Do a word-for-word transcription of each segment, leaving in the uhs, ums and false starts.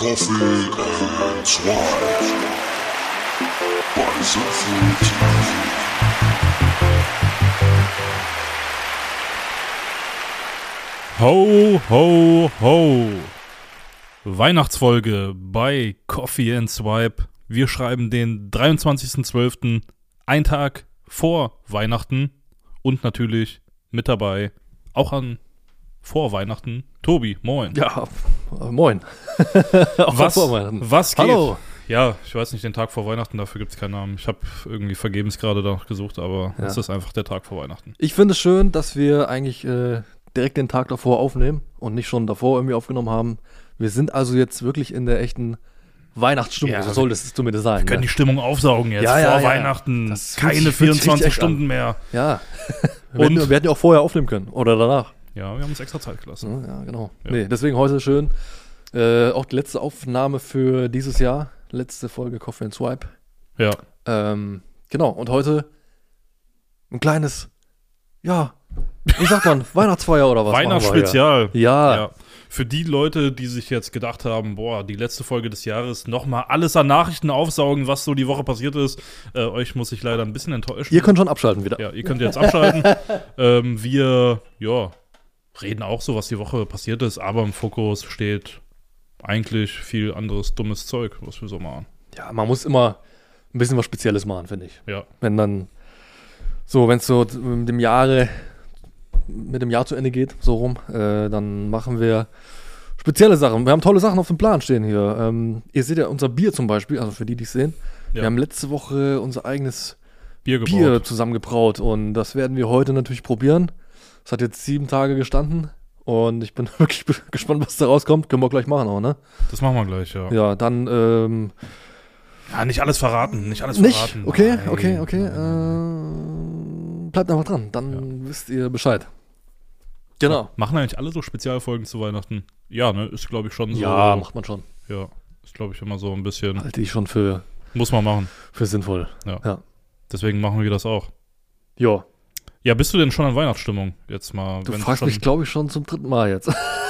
Coffee and Swipe bei Sinnvoll T V. Ho, ho, ho. Weihnachtsfolge bei Coffee and Swipe. Wir schreiben den dreiundzwanzigsten zwölften, ein Tag vor Weihnachten. Und natürlich mit dabei, auch an vor Weihnachten, Tobi, moin. Ja, moin. Auch was, vor Weihnachten. Was geht? Hallo. Ja, ich weiß nicht, den Tag vor Weihnachten, dafür gibt es keinen Namen. Ich habe irgendwie vergebens gerade danach gesucht, aber Ja. es ist einfach der Tag vor Weihnachten. Ich finde es schön, dass wir eigentlich äh, direkt den Tag davor aufnehmen und nicht schon davor irgendwie aufgenommen haben. Wir sind also jetzt wirklich in der echten Weihnachtsstimmung, Ja, so soll es zumindest sein. Wir können ne? die Stimmung aufsaugen jetzt, Ja, ja, vor ja. Weihnachten. Das fühlt Keine sich- fühlt sich vierundzwanzig richtig echt Stunden an. mehr. Ja, wir, Und- hätten, wir hätten ja auch vorher aufnehmen können oder danach. Ja, wir haben uns extra Zeit gelassen. Ja, ja genau. Ja. Nee, deswegen heute schön. Äh, auch die letzte Aufnahme für dieses Jahr. Letzte Folge Coffee and Swipe. Ja. Ähm, genau, und heute ein kleines, ja, wie sagt man, Weihnachtsfeier oder was? machen wir Weihnachtsspezial. hier? Ja, Ja. Für die Leute, die sich jetzt gedacht haben, boah, die letzte Folge des Jahres, nochmal alles an Nachrichten aufsaugen, was so die Woche passiert ist, äh, euch muss ich leider ein bisschen enttäuschen. ihr könnt schon abschalten wieder. ja, ihr könnt jetzt abschalten. ähm, wir, ja, reden auch so, was die Woche passiert ist, aber im Fokus steht eigentlich viel anderes dummes Zeug, was wir so machen. Ja, man muss immer ein bisschen was Spezielles machen, finde ich. Ja, Wenn dann, so, wenn es so mit dem Jahre, mit dem Jahr zu Ende geht, so rum, äh, dann machen wir spezielle Sachen. Wir haben tolle Sachen auf dem Plan stehen hier. Ähm, ihr seht ja unser Bier zum Beispiel, also für die, die es sehen. Ja. Wir haben letzte Woche unser eigenes Bier gebraut. Bier zusammengebraut und das werden wir heute natürlich probieren. Es hat jetzt sieben Tage gestanden und ich bin wirklich be- gespannt, was da rauskommt. Können wir gleich machen auch, ne? Das machen wir gleich, ja. Ja, dann, ähm, Ja, nicht alles verraten, nicht alles nicht? verraten. Okay, Nein, okay, okay. nein, nein. Äh, bleibt einfach dran, dann wisst ihr Bescheid. Genau. Machen eigentlich alle so Spezialfolgen zu Weihnachten? Ja, ne, ist glaube ich schon so. Ja, macht man schon. Ja, ist glaube ich immer so ein bisschen, Halte ich schon für, muss man machen. für sinnvoll. Ja. Ja. Deswegen machen wir das auch. Ja, Ja, bist du denn schon an Weihnachtsstimmung? Jetzt mal, du wenn fragst schon, mich, glaube ich, schon zum dritten Mal jetzt.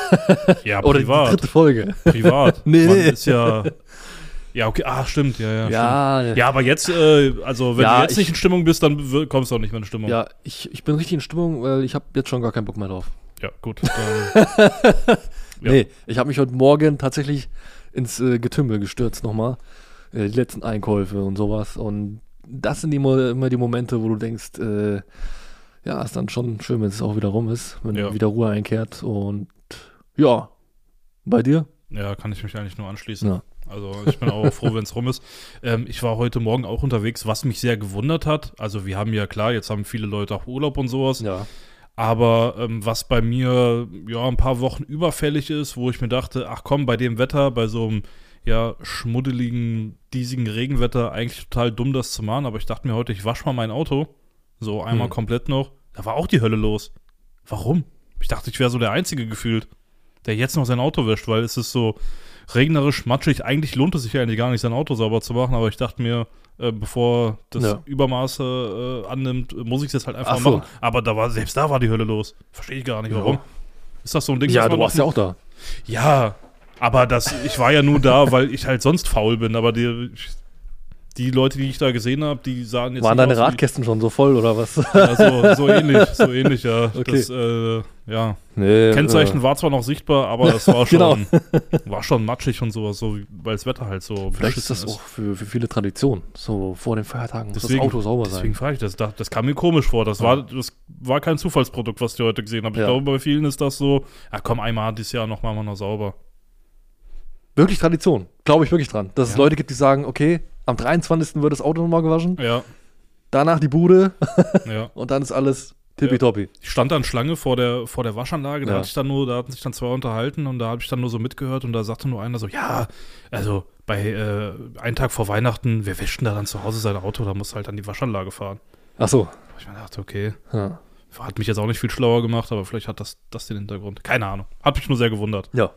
ja, Oder die privat, dritte Folge. privat. Nee, Man nee. ist ja, ja, okay, ah, stimmt, ja, ja, Ja, stimmt. Ja, aber jetzt, äh, also wenn Ja, du jetzt ich- nicht in Stimmung bist, dann w- kommst du auch nicht mehr in Stimmung. ja ich, ich bin richtig in Stimmung, weil ich habe jetzt schon gar keinen Bock mehr drauf. Ja, gut. Dann, Ja. Nee, ich habe mich heute Morgen tatsächlich ins äh, Getümmel gestürzt nochmal. Äh, die letzten Einkäufe und sowas. Und das sind die, Mo- immer die Momente, wo du denkst, äh, ja, ist dann schon schön, wenn es auch wieder rum ist, wenn Ja. wieder Ruhe einkehrt. Und ja, bei dir? ja, kann ich mich eigentlich nur anschließen. Ja. Also ich bin auch froh, wenn es rum ist. Ähm, ich war heute Morgen auch unterwegs, was mich sehr gewundert hat. Also wir haben ja klar, jetzt haben viele Leute auch Urlaub und sowas. Ja. Aber ähm, was bei mir ja ein paar Wochen überfällig ist, wo ich mir dachte, ach komm, bei dem Wetter, bei so einem ja schmuddeligen, diesigen Regenwetter, eigentlich total dumm, das zu machen. Aber ich dachte mir heute, ich wasche mal mein Auto, so einmal Hm. komplett noch. Da war auch die Hölle los. Warum? Ich dachte, ich wäre so der Einzige gefühlt, der jetzt noch sein Auto wäscht, weil es ist so regnerisch, matschig. Eigentlich lohnt es sich eigentlich gar nicht, sein Auto sauber zu machen, aber ich dachte mir, äh, bevor das Ja. Übermaße äh, annimmt, muss ich es jetzt halt einfach Ach so. machen. Aber da war, selbst da war die Hölle los. Verstehe ich gar nicht, warum. Ja. Ist das so ein Ding? Ja, was du man warst ja noch- auch da. Ja, aber das, ich war ja nur da, weil ich halt sonst faul bin, aber die, die Leute, die ich da gesehen habe, die sahen jetzt Waren nicht deine aus wie- Radkästen schon so voll oder was? Ja, so, so ähnlich, so ähnlich, ja. Okay. Das, äh, ja. Nee, Kennzeichen äh, war zwar noch sichtbar, aber es war schon, Genau. war schon matschig und sowas, so, wie- weil das Wetter halt so Vielleicht ist beschissen das auch für, für viele Tradition. So vor den Feiertagen muss Deswegen- das Auto sauber Deswegen sein. frage ich das. Das, das kam mir komisch vor. Das, Ja. war, das war kein Zufallsprodukt, was ich heute gesehen habe. Ich Ja. glaube, bei vielen ist das so, ja komm, einmal dieses Jahr noch machen wir noch sauber. Wirklich Tradition. Glaube ich wirklich dran. Dass es Ja. Leute gibt, die sagen, okay, am dreiundzwanzigsten wird das Auto nochmal gewaschen, Ja, danach die Bude ja. und dann ist alles tippitoppi. Ich stand dann Schlange vor der, vor der Waschanlage, da Ja. hatte ich dann nur, da hatten sich dann zwei unterhalten und da habe ich dann nur so mitgehört und da sagte nur einer so, ja, also bei äh, einen Tag vor Weihnachten, wer wäscht denn da dann zu Hause sein Auto? Da muss halt an die Waschanlage fahren. Ach so. Ich mir dachte, okay, Ja. hat mich jetzt auch nicht viel schlauer gemacht, aber vielleicht hat das, das den Hintergrund. Keine Ahnung. Hat mich nur sehr gewundert. ja,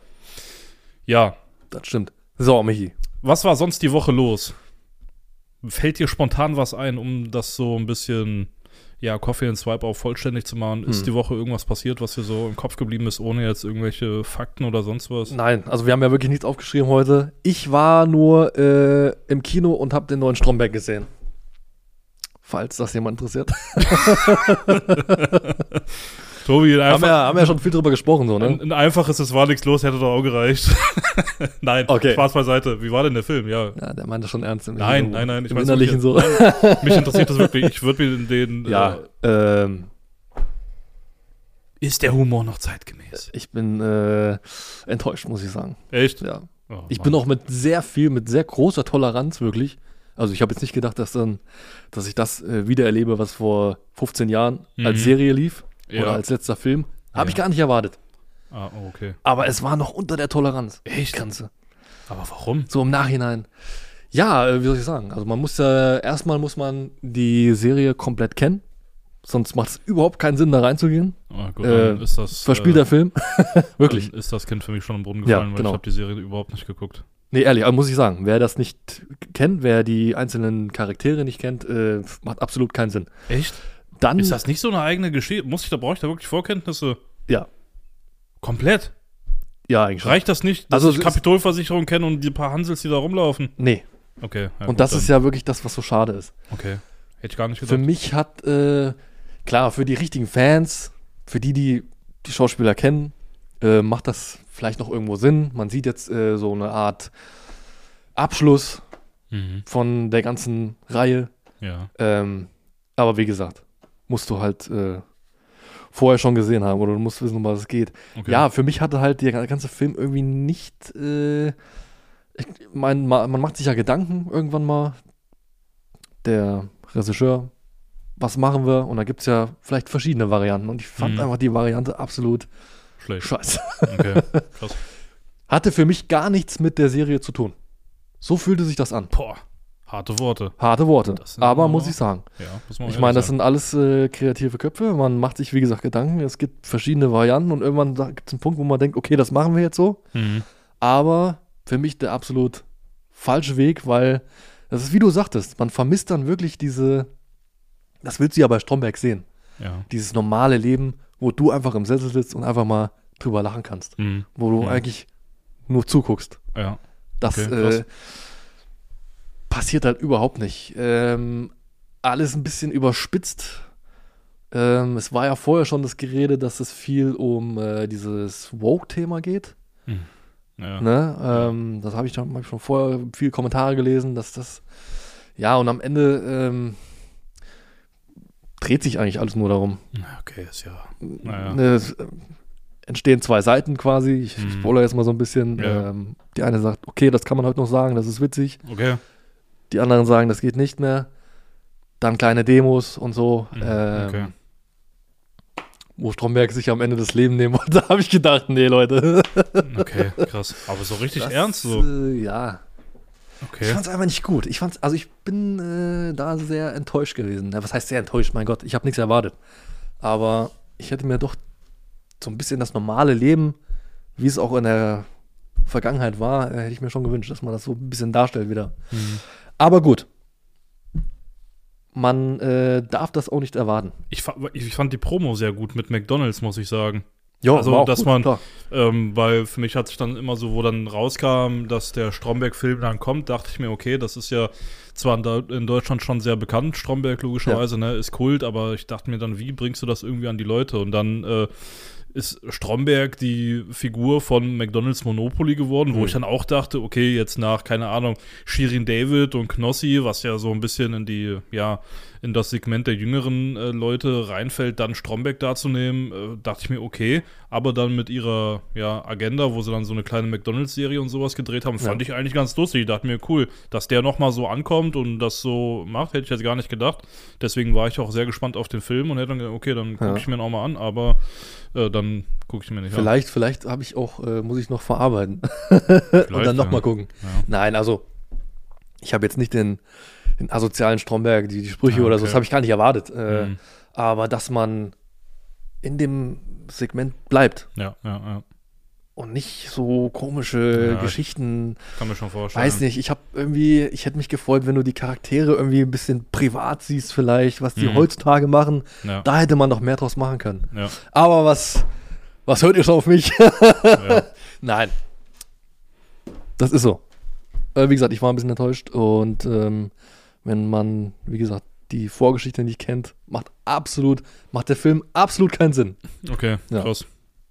Ja, das stimmt. So, Michi. was war sonst die Woche los? Fällt dir spontan was ein, um das so ein bisschen, ja, Coffee and Swipe auch vollständig zu machen. Ist Hm. die Woche irgendwas passiert, was dir so im Kopf geblieben ist, ohne jetzt irgendwelche Fakten oder sonst was? Nein, also wir haben ja wirklich nichts aufgeschrieben heute. Ich war nur äh, im Kino und habe den neuen Stromberg gesehen. Falls das jemand interessiert. Tobi, ein, Haben einfach, wir, haben wir ja schon viel drüber gesprochen, so, ne? ein, ein einfaches, es war nichts los, hätte doch auch gereicht. Nein, Okay. Spaß beiseite. Wie war denn der Film? Ja. Ja, der meinte schon ernst. Im Nein, Im- nein, nein, ich Im mein's Innerlichen so. wirklich. Mich interessiert das wirklich. Ich würde mir den. Ja, Äh, ähm, ist der Humor noch zeitgemäß? ich bin äh, enttäuscht, muss ich sagen. Echt? Ja. Oh, Ich Mann. bin auch mit sehr viel, mit sehr großer Toleranz wirklich. Also ich habe jetzt nicht gedacht, dass dann, dass ich das äh, wieder erlebe, was vor fünfzehn Jahren Mhm. als Serie lief Ja. oder als letzter Film. Habe Ja. ich gar nicht erwartet. Ah, oh, okay. Aber es war noch unter der Toleranz. Echt? Grenze. Aber warum? So im Nachhinein. Ja, äh, wie soll ich sagen? Also man muss ja, erstmal muss man die Serie komplett kennen. Sonst macht es überhaupt keinen Sinn, da reinzugehen. Ah, gut, Äh, dann ist das. Verspielter äh, Film. Wirklich. Dann ist das Kind für mich schon im Brunnen Ja, gefallen, weil genau. ich habe die Serie überhaupt nicht geguckt. Nee, ehrlich, aber muss ich sagen, wer das nicht kennt, wer die einzelnen Charaktere nicht kennt, äh, macht absolut keinen Sinn. Echt? Dann, Ist das nicht so eine eigene Geschichte? Muss ich da, brauche ich da wirklich Vorkenntnisse? ja, Komplett? ja, eigentlich schon. Reicht das nicht, dass Also ich es ist- Kapitolversicherung kenne und die paar Hansels, die da rumlaufen? Nee, Okay. Ja, und gut, das dann. ist ja wirklich das, was so schade ist. Okay. Hätte ich gar nicht Für gedacht. mich hat, äh, klar, für die richtigen Fans, für die, die die Schauspieler kennen, äh, macht das vielleicht noch irgendwo Sinn. Man sieht jetzt äh, so eine Art Abschluss Mhm. von der ganzen Reihe. Ja. Ähm, aber wie gesagt, musst du halt äh, vorher schon gesehen haben oder du musst wissen, um was es geht. Okay. Ja, für mich hatte halt der ganze Film irgendwie nicht. Äh, ich mein, ma- man macht sich ja Gedanken irgendwann mal. Der Regisseur, was machen wir? Und da gibt es ja vielleicht verschiedene Varianten. Und ich fand Mhm. einfach die Variante absolut Schlecht. scheiße. Okay. Krass. Hatte für mich gar nichts mit der Serie zu tun. So fühlte sich das an. Boah. Harte Worte. Harte Worte. Das sind Aber aber- muss ich sagen. Ja, muss man Ich ehrlich meine, das sagen. sind alles äh, kreative Köpfe. Man macht sich, wie gesagt, Gedanken. Es gibt verschiedene Varianten und irgendwann gibt es einen Punkt, wo man denkt, okay, das machen wir jetzt so. Mhm. Aber für mich der absolut falsche Weg, weil das ist, wie du sagtest, man vermisst dann wirklich diese, das willst du ja bei Stromberg sehen, Ja. dieses normale Leben, wo du einfach im Sessel sitzt und einfach mal drüber lachen kannst. Mhm. Wo du Mhm. eigentlich nur zuguckst. Ja. Das Okay, krass. äh, passiert halt überhaupt nicht. Ähm, alles ein bisschen überspitzt. Ähm, es war ja vorher schon das Gerede, dass es viel um äh, dieses Woke-Thema geht. Ja. Ne? Ähm, das habe ich, schon- hab ich schon vorher viele Kommentare gelesen, dass das, ja, und am Ende ähm, dreht sich eigentlich alles nur darum. Okay, ist ja. Naja. Ne, es äh, entstehen zwei Seiten quasi. Ich, ich Mhm. spoilere jetzt mal so ein bisschen. Ja. Ähm, die eine sagt, okay, das kann man heute noch sagen, das ist witzig. Okay. Die anderen sagen, das geht nicht mehr. Dann kleine Demos und so. Mhm, Ähm, okay. Wo Stromberg sich am Ende das Leben nehmen wollte, habe ich gedacht, nee, Leute. Okay, krass. Aber so richtig Das, ernst so. Äh, ja. Ich Okay. fand es einfach nicht gut. Ich fand's, also ich bin äh, da sehr enttäuscht gewesen. Ja, was heißt sehr enttäuscht? Mein Gott, ich habe nichts erwartet. Aber ich hätte mir doch so ein bisschen das normale Leben, wie es auch in der Vergangenheit war, äh, hätte ich mir schon gewünscht, dass man das so ein bisschen darstellt wieder. Mhm. Aber gut. Man äh, darf das auch nicht erwarten. Ich, fa ich fand die Promo sehr gut mit McDonald's, muss ich sagen. Ja, Also, war auch dass gut, man- klar. Ähm, weil für mich hat sich dann immer so, wo dann rauskam, dass der Stromberg-Film dann kommt, dachte ich mir, okay, das ist ja zwar in, Deu- in Deutschland schon sehr bekannt, Stromberg logischerweise, ne, ist Kult, aber ich dachte mir dann, wie bringst du das irgendwie an die Leute? Und dann äh, ist Stromberg die Figur von McDonald's Monopoly geworden, wo Mhm. ich dann auch dachte, okay, jetzt nach, keine Ahnung, Shirin David und Knossi, was ja so ein bisschen in die, ja, in das Segment der jüngeren äh, Leute reinfällt, dann Stromberg darzunehmen, äh, dachte ich mir, okay, aber dann mit ihrer, ja, Agenda, wo sie dann so eine kleine McDonald's-Serie und sowas gedreht haben, fand Ja. ich eigentlich ganz lustig. Ich dachte mir, cool, dass der nochmal so ankommt und das so macht, hätte ich jetzt gar nicht gedacht. Deswegen war ich auch sehr gespannt auf den Film und hätte dann gedacht, okay, dann gucke Ja. ich mir ihn auch mal an, aber äh, dann gucke ich mir nicht Vielleicht, vielleicht habe ich auch, äh, muss ich noch verarbeiten. an. Und dann Vielleicht, nochmal ja. gucken. Ja. Nein, also, ich habe jetzt nicht den, den asozialen Stromberg, die, die Sprüche Ah, oder so, okay. das habe ich gar nicht erwartet. Äh, Mhm. Aber dass man in dem Segment bleibt, Ja, ja, ja. und nicht so komische Ja, Geschichten. Kann mir schon vorstellen. Weiß nicht, ich habe irgendwie, ich hätte mich gefreut, wenn du die Charaktere irgendwie ein bisschen privat siehst vielleicht, was die Mhm. heutzutage machen. Ja, Da hätte man noch mehr draus machen können. ja, Aber was, was hört ihr schon auf mich? ja. Nein. Das ist so. Äh, wie gesagt, ich war ein bisschen enttäuscht und ähm, wenn man, wie gesagt, die Vorgeschichte nicht kennt, macht absolut, macht der Film absolut keinen Sinn. Okay, Ja. krass.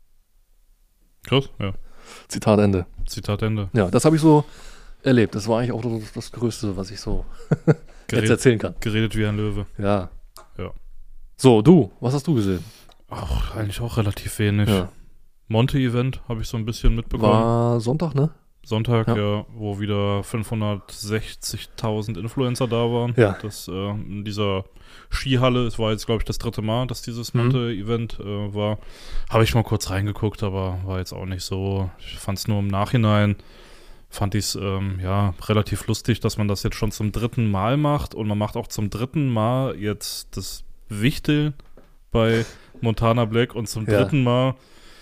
Krass, ja. Zitat Ende. Zitat Ende. Ja, das habe ich so erlebt. Das war eigentlich auch das, das Größte, was ich so jetzt Gered, erzählen kann. geredet wie ein Löwe. Ja. Ja. So, du, was hast du gesehen? Auch eigentlich auch relativ wenig. Ja. Monte-Event habe ich so ein bisschen mitbekommen. War Sonntag, ne? Sonntag, Ja. ja. wo wieder fünfhundertsechzigtausend Influencer da waren. Ja. Das äh, in dieser Skihalle, es war jetzt, glaube ich, das dritte Mal, dass dieses Mhm. Monte-Event äh, war. Habe ich mal kurz reingeguckt, aber war jetzt auch nicht so. Ich fand es nur im Nachhinein, fand ich es ähm, ja, relativ lustig, dass man das jetzt schon zum dritten Mal macht. Und man macht auch zum dritten Mal jetzt das Wichteln bei Montana Black. Und zum Ja. dritten Mal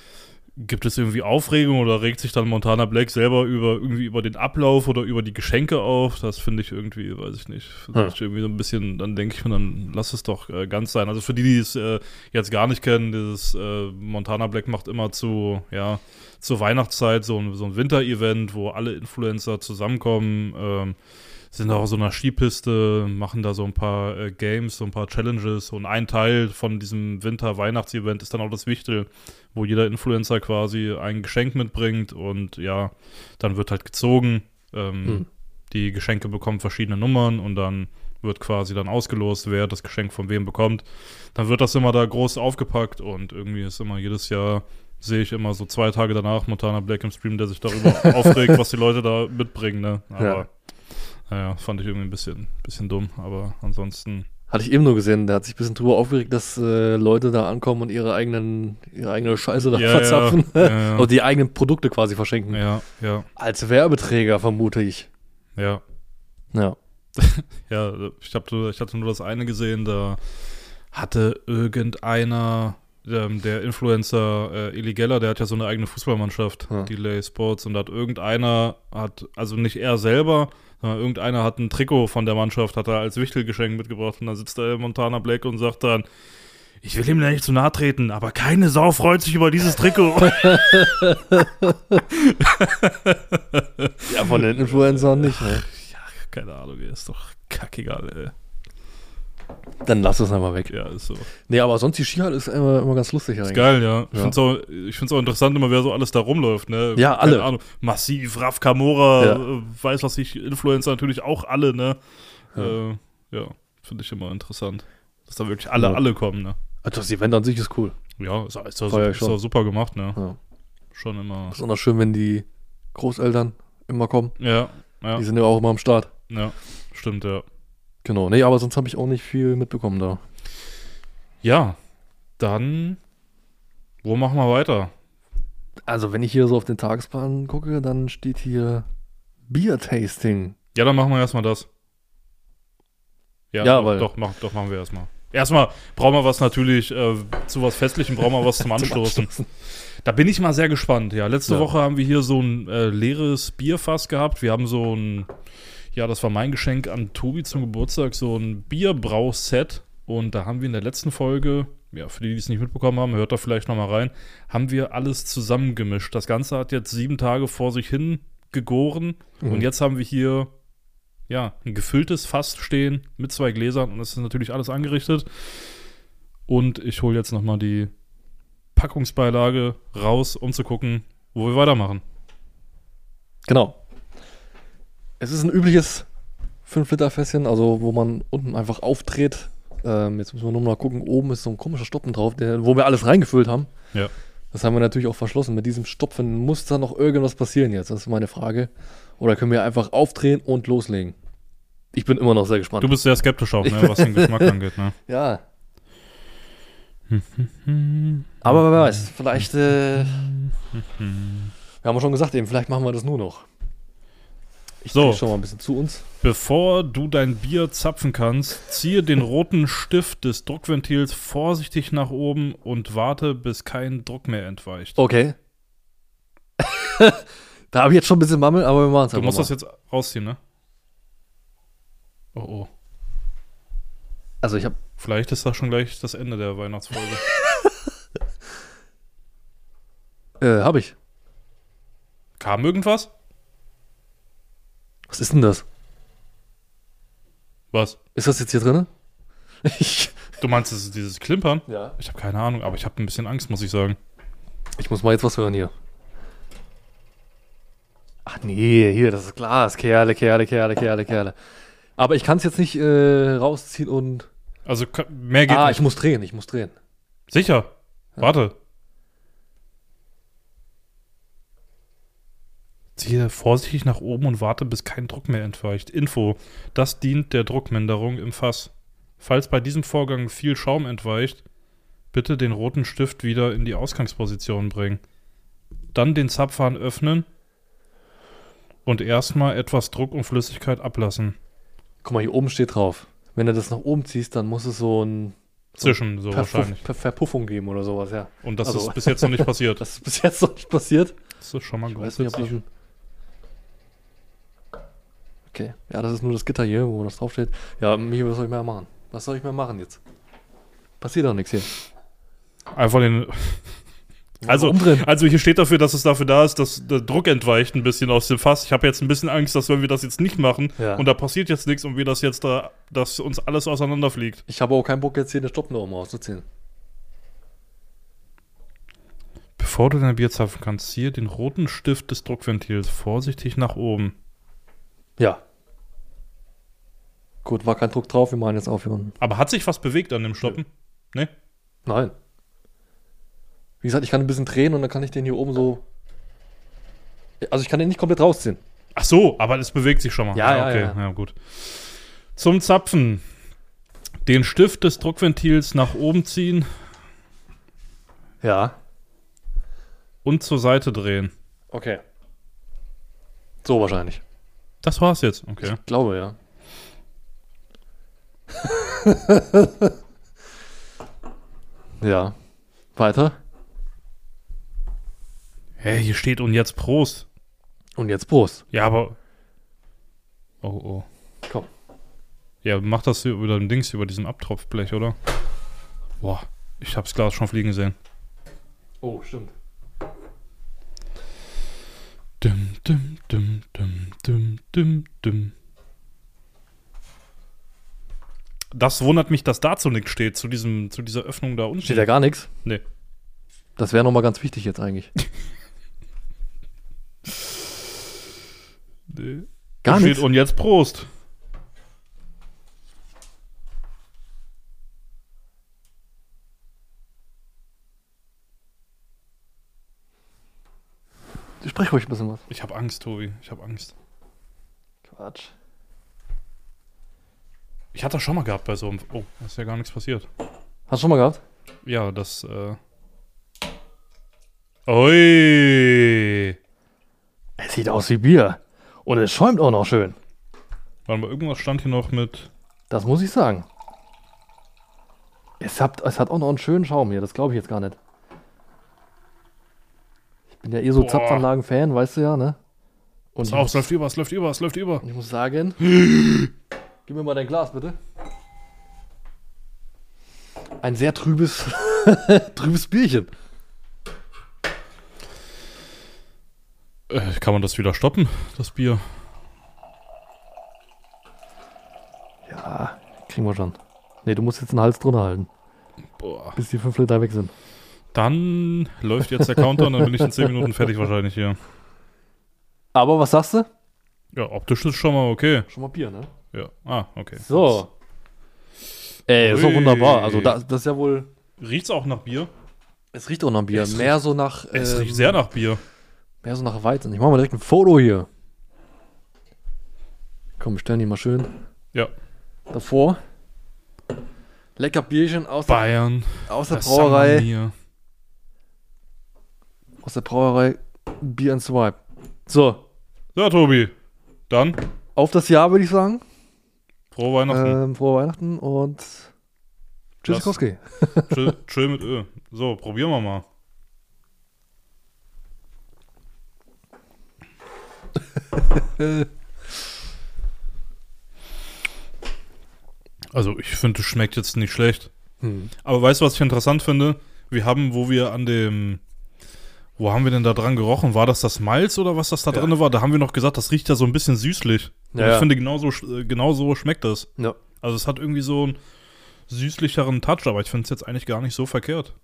gibt es irgendwie Aufregung oder regt sich dann Montana Black selber über irgendwie über den Ablauf oder über die Geschenke auf? Das finde ich irgendwie, weiß ich nicht, finde Hm. ich irgendwie so ein bisschen, dann denke ich mir, dann lass es doch äh, ganz sein. Also für die, die es äh, jetzt gar nicht kennen, dieses äh, Montana Black macht immer zu, ja, zur Weihnachtszeit so ein, so ein Winter-Event, wo alle Influencer zusammenkommen, ähm, sind auch auf so einer Skipiste, machen da so ein paar äh, Games, so ein paar Challenges und ein Teil von diesem Winter-Weihnachts-Event ist dann auch das Wichtel, wo jeder Influencer quasi ein Geschenk mitbringt und ja, dann wird halt gezogen. Ähm, Hm. Die Geschenke bekommen verschiedene Nummern und dann wird quasi dann ausgelost, wer das Geschenk von wem bekommt. Dann wird das immer da groß aufgepackt und irgendwie ist immer jedes Jahr, sehe ich immer so zwei Tage danach Montana Black im Stream, der sich darüber aufregt, was die Leute da mitbringen. Ne? Aber Ja. naja, fand ich irgendwie ein bisschen, bisschen dumm, aber ansonsten. Hatte ich eben nur gesehen, der hat sich ein bisschen drüber aufgeregt, dass äh, Leute da ankommen und ihre eigenen, ihre eigene Scheiße da Ja, verzapfen. ja, ja, ja. Und die eigenen Produkte quasi verschenken. Ja, ja, Als Werbeträger, vermute ich. ja. Ja. Ja, ich, hab, ich hatte nur das eine gesehen, da hatte irgendeiner, ähm, der Influencer äh, Eli Geller, der hat ja so eine eigene Fußballmannschaft, Ja. Delay Sports, und da hat irgendeiner, hat, also nicht er selber, sondern irgendeiner hat ein Trikot von der Mannschaft, hat er als Wichtelgeschenk mitgebracht und da sitzt der Montana Black und sagt dann, ich will ihm da nicht zu nahe treten, aber keine Sau freut sich über dieses Trikot. Ja, von den Influencern nicht, ne? Keine Ahnung, ey, ist doch kackegal, ey. Dann lass es einfach weg. Ja, ist so. Nee, aber sonst die Skihalle ist immer, immer ganz lustig Ist eigentlich. geil, ja. Ich Ja. finde es auch, ich find's auch interessant, immer wer so alles da rumläuft, ne? Ja, Keine alle. Ahnung. Massiv, Raf Kamora, Ja. äh, weiß was ich, Influencer natürlich auch alle, ne? Ja. Ja, äh, ja finde ich immer interessant. Dass da wirklich alle, Ja. alle kommen, ne? Also das Event an sich ist cool. Ja, ist, ist, doch, Feier ich ist schon. doch super gemacht, ne? Ja. Schon immer. Besonders schön, wenn die Großeltern immer kommen. Ja, ja, Die sind ja auch immer am Start. ja. Stimmt, ja. Genau. Nee, aber sonst habe ich auch nicht viel mitbekommen da. Ja, dann, wo machen wir weiter? Also, wenn ich hier so auf den Tagesplan gucke, dann steht hier Bier-Tasting. Ja, dann machen wir erstmal das. Ja, Ja, doch, weil- doch, mach, doch machen wir erstmal. Erstmal brauchen wir was natürlich, äh, zu was Festlichem brauchen wir was zum Anstoßen. Da bin ich mal sehr gespannt, ja. Letzte Ja. Woche haben wir hier so ein äh, leeres Bierfass gehabt. Wir haben so ein, ja, das war mein Geschenk an Tobi zum Geburtstag, so ein Bierbrauset. Und da haben wir in der letzten Folge, ja, für die, die es nicht mitbekommen haben, hört da vielleicht nochmal rein, haben wir alles zusammengemischt. Das Ganze hat jetzt sieben Tage vor sich hin gegoren. Mhm. Und jetzt haben wir hier, ja, ein gefülltes Fass stehen mit zwei Gläsern. Und das ist natürlich alles angerichtet. Und ich hole jetzt nochmal die Packungsbeilage raus, um zu gucken, wo wir weitermachen. Genau. Es ist ein übliches fünf Liter Fässchen, also wo man unten einfach aufdreht. Ähm, jetzt müssen wir nur mal gucken, oben ist so ein komischer Stopfen drauf, der, wo wir alles reingefüllt haben. Ja. Das haben wir natürlich auch verschlossen. Mit diesem Stopfen muss da noch irgendwas passieren jetzt. Das ist meine Frage. Oder können wir einfach aufdrehen und loslegen? Ich bin immer noch sehr gespannt. Du bist sehr skeptisch auch, ne, was den Geschmack angeht, ne? Ja. Aber wer weiß, vielleicht, äh, wir haben ja schon gesagt eben, vielleicht machen wir das nur noch. Ich So. dreh schon mal ein bisschen zu uns. Bevor du dein Bier zapfen kannst, ziehe den roten Stift des Druckventils vorsichtig nach oben und warte, bis kein Druck mehr entweicht. Okay. Da habe ich jetzt schon ein bisschen Mammel, aber wir machen es Du musst das jetzt rausziehen, ne? Oh, oh. Also ich habe... Vielleicht ist das schon gleich das Ende der Weihnachtsfolge. Äh, habe ich. Kam irgendwas? Was ist denn das? Was? Ist das jetzt hier drin? Ich, Du meinst, es ist dieses Klimpern? ja. Ich habe keine Ahnung, aber ich habe ein bisschen Angst, muss ich sagen. Ich muss mal jetzt was hören hier. Ach nee, hier, das ist Glas. Kerle, Kerle, Kerle, Kerle, Kerle. Aber ich kann es jetzt nicht äh, rausziehen und... Also ka- mehr geht ah, nicht. ich muss drehen, ich muss drehen. Sicher? Warte. Ziehe vorsichtig nach oben und warte, bis kein Druck mehr entweicht. Info. Das dient der Druckminderung im Fass. Falls bei diesem Vorgang viel Schaum entweicht, bitte den roten Stift wieder in die Ausgangsposition bringen. Dann den Zapfhahn öffnen und erstmal etwas Druck und Flüssigkeit ablassen. Guck mal, hier oben steht drauf. Wenn du das nach oben ziehst, dann muss es so ein... So Zischen, so Verpuff- wahrscheinlich. Ver Verpuffung geben oder sowas, ja. Und das Also- ist bis jetzt noch nicht passiert. Das ist bis jetzt noch nicht passiert. Das ist schon mal Ich weiß nicht, ob das grundsätzlich. ein... Okay, ja, das ist nur das Gitter hier, wo das draufsteht. Ja, Michi, was soll ich mehr machen? Was soll ich mehr machen jetzt? Passiert doch nichts hier. Einfach den. Also, Umdrehen. also hier steht dafür, dass es dafür da ist, dass der Druck entweicht ein bisschen aus dem Fass. Ich habe jetzt ein bisschen Angst, dass wenn wir das jetzt nicht machen Ja. und da passiert jetzt nichts und wir das jetzt da, dass uns alles auseinanderfliegt. Ich habe auch keinen Bock, jetzt hier eine Stoppen da oben rauszuziehen. Bevor du dein Bier zapfen kannst, ziehe den roten Stift des Druckventils vorsichtig nach oben. Ja. Gut, war kein Druck drauf, wir machen jetzt aufhören. Aber hat sich was bewegt an dem Stoppen? Ne? Nein. Wie gesagt, ich kann ein bisschen drehen und dann kann ich den hier oben so... Also ich kann den nicht komplett rausziehen. Ach so, aber es bewegt sich schon mal. Ja, ja, okay. ja. Ja, gut. Zum Zapfen. Den Stift des Druckventils nach oben ziehen Ja. und zur Seite drehen. Okay. So wahrscheinlich. Das war's jetzt. Okay. Ich glaube, ja. Ja. Weiter. Hä, hier steht und jetzt Prost. Und jetzt Prost. Ja, aber. Oh, oh. Komm. Ja, mach das hier über dem Dings, über diesem Abtropfblech, oder? Boah, ich hab's Glas schon fliegen sehen. Oh, stimmt. Dum, dum, dum, dum, dum, dum, dum. Das wundert mich, dass dazu nichts steht, zu, diesem, zu dieser Öffnung da unten. Steht ja gar nichts. Nee. Das wäre nochmal ganz wichtig jetzt eigentlich. nee. Gar Da steht nichts. und jetzt Prost. Sprech ruhig ein bisschen was. Ich hab Angst, Tobi. Ich hab Angst. Quatsch. Ich hatte das schon mal gehabt bei so einem. Oh, da ist ja gar nichts passiert. Hast du schon mal gehabt? Ja, das, äh. Ui. Es sieht aus wie Bier. Und es schäumt auch noch schön. Warte mal, irgendwas stand hier noch mit. Das muss ich sagen. Es hat, es hat auch noch einen schönen Schaum hier. Das glaube ich jetzt gar nicht. Ich bin ja eh so Boah. Zapfanlagen-Fan, weißt du ja, ne? Und Pass auf, es läuft über, es läuft über, es läuft über. ich muss sagen, gib mir mal dein Glas, bitte. Ein sehr trübes, trübes Bierchen. Äh, kann man das wieder stoppen, das Bier? Ja, kriegen wir schon. Nee, du musst jetzt den Hals drunter halten, Boah. bis die fünf Liter weg sind. Dann läuft jetzt der Counter und dann bin ich in zehn Minuten fertig wahrscheinlich hier. Aber was sagst du? Ja, optisch ist schon mal okay. Schon mal Bier, ne? Ja. Ah, okay. So. Ey, ist doch Ui. wunderbar. Also das, das ist ja wohl... Riecht's auch nach Bier? Es riecht auch nach Bier. Es Mehr so nach... Es ähm, riecht sehr nach Bier. Mehr so nach Weizen. Ich mach mal direkt ein Foto hier. Komm, wir stellen die mal schön Ja. davor. Lecker Bierchen aus der, Bayern. aus der das Brauerei. Bier. Aus der Brauerei Bier and Swipe. So, Ja, Tobi. Dann auf das Jahr würde ich sagen. frohe Weihnachten. Ähm, frohe Weihnachten und Tschüssikowski. Chill, chill mit Ö. So, probieren wir mal. Also ich finde, es schmeckt jetzt nicht schlecht. Hm. Aber weißt du, was ich interessant finde? Wir haben, wo wir an dem, wo haben wir denn da dran gerochen? War das das Malz oder was das da Ja. drin war? Da haben wir noch gesagt, das riecht ja so ein bisschen süßlich. Und Ja, ich ja. finde, genauso, sch- genauso schmeckt das. Ja. Also es hat irgendwie so einen süßlicheren Touch, aber ich finde es jetzt eigentlich gar nicht so verkehrt.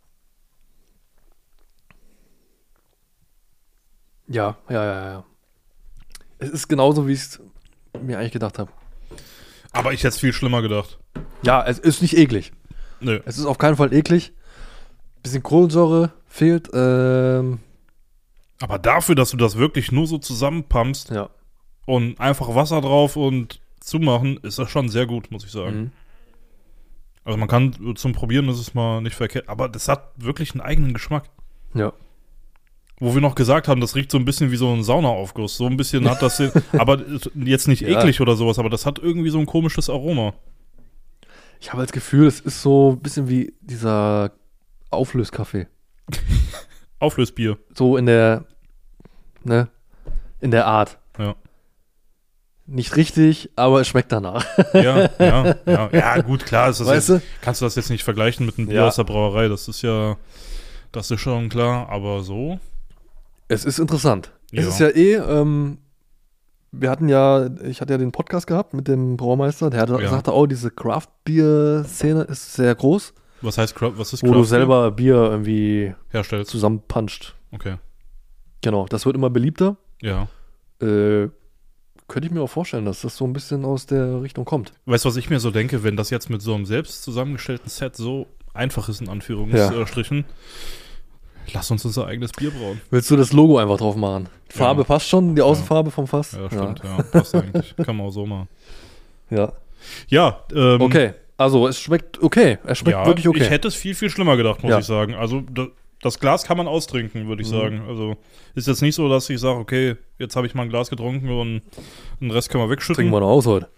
Ja, ja, ja, ja. Es ist genauso, wie ich es mir eigentlich gedacht habe. Aber ich hätte es viel schlimmer gedacht. Ja, es ist nicht eklig. Nö. Es ist auf keinen Fall eklig. Bisschen Kohlensäure fehlt. Ähm, Aber dafür, dass du das wirklich nur so zusammenpumpst ja. und einfach Wasser drauf und zumachen, ist das schon sehr gut, muss ich sagen. Mhm. Also man kann zum Probieren, das ist mal nicht verkehrt, aber das hat wirklich einen eigenen Geschmack. Ja. Wo wir noch gesagt haben, das riecht so ein bisschen wie so ein Saunaaufguss. So ein bisschen hat das, hier- aber jetzt nicht Ja. eklig oder sowas, aber das hat irgendwie so ein komisches Aroma. Ich habe das Gefühl, es ist so ein bisschen wie dieser Auflöskaffee. Auflösbier. So in der, ne, in der Art. Ja. Nicht richtig, aber es schmeckt danach. Ja, ja, ja. Ja, gut, klar. Ist das Weißt jetzt, du? kannst du das jetzt nicht vergleichen mit einem Bier Ja. aus der Brauerei. Das ist ja, das ist schon klar. Aber so, Es ist interessant. Ja. Es ist ja eh, ähm, wir hatten ja, ich hatte ja den Podcast gehabt mit dem Braumeister, der hatte, Ja. sagte auch, diese Craft-Bier-Szene ist sehr groß, was heißt Craft? Was ist wo du Craft Beer? selber Bier irgendwie herstellst? zusammenpuncht. Okay. Genau, das wird immer beliebter. Ja. Äh, könnte ich mir auch vorstellen, dass das so ein bisschen aus der Richtung kommt. Weißt du, was ich mir so denke, wenn das jetzt mit so einem selbst zusammengestellten Set so einfach ist, in Anführungsstrichen, lass uns unser eigenes Bier brauen. Willst du das Logo einfach drauf machen? Die Farbe Ja. passt schon, die Außenfarbe vom Fass? Ja, stimmt, ja, passt eigentlich. Kann man auch so machen. Ja. Ja, ähm, Okay, also es schmeckt okay. Es schmeckt ja, wirklich okay. ich hätte es viel, viel schlimmer gedacht, muss Ja. ich sagen. Also, da, das Glas kann man austrinken, würde ich Mhm. sagen. Also, ist jetzt nicht so, dass ich sage, okay, jetzt habe ich mal ein Glas getrunken und den Rest können wir wegschütten. Trinken wir noch aus heute.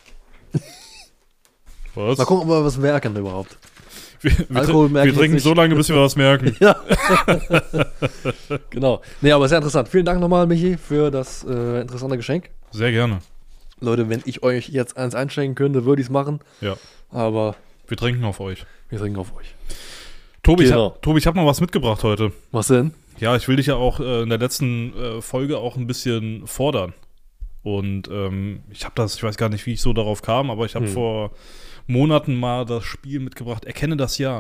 Was? Mal gucken, ob wir was merken überhaupt. Wir, wir, Alkohol tr- merke wir ich trinken jetzt so nicht. lange, bis wir was merken. Ja. Genau. Nee, aber sehr interessant. Vielen Dank nochmal, Michi, für das äh, interessante Geschenk. Sehr gerne. Leute, wenn ich euch jetzt eins einschenken könnte, würde ich es machen. Ja. Aber Wir trinken auf euch. wir trinken auf euch. Tobi, Genau. ich hab, Tobi, ich habe noch was mitgebracht heute. Was denn? Ja, ich will dich ja auch äh, in der letzten äh, Folge auch ein bisschen fordern. Und ähm, ich habe das, ich weiß gar nicht, wie ich so darauf kam, aber ich habe Hm. vor Monaten mal das Spiel mitgebracht. Erkenne das Jahr.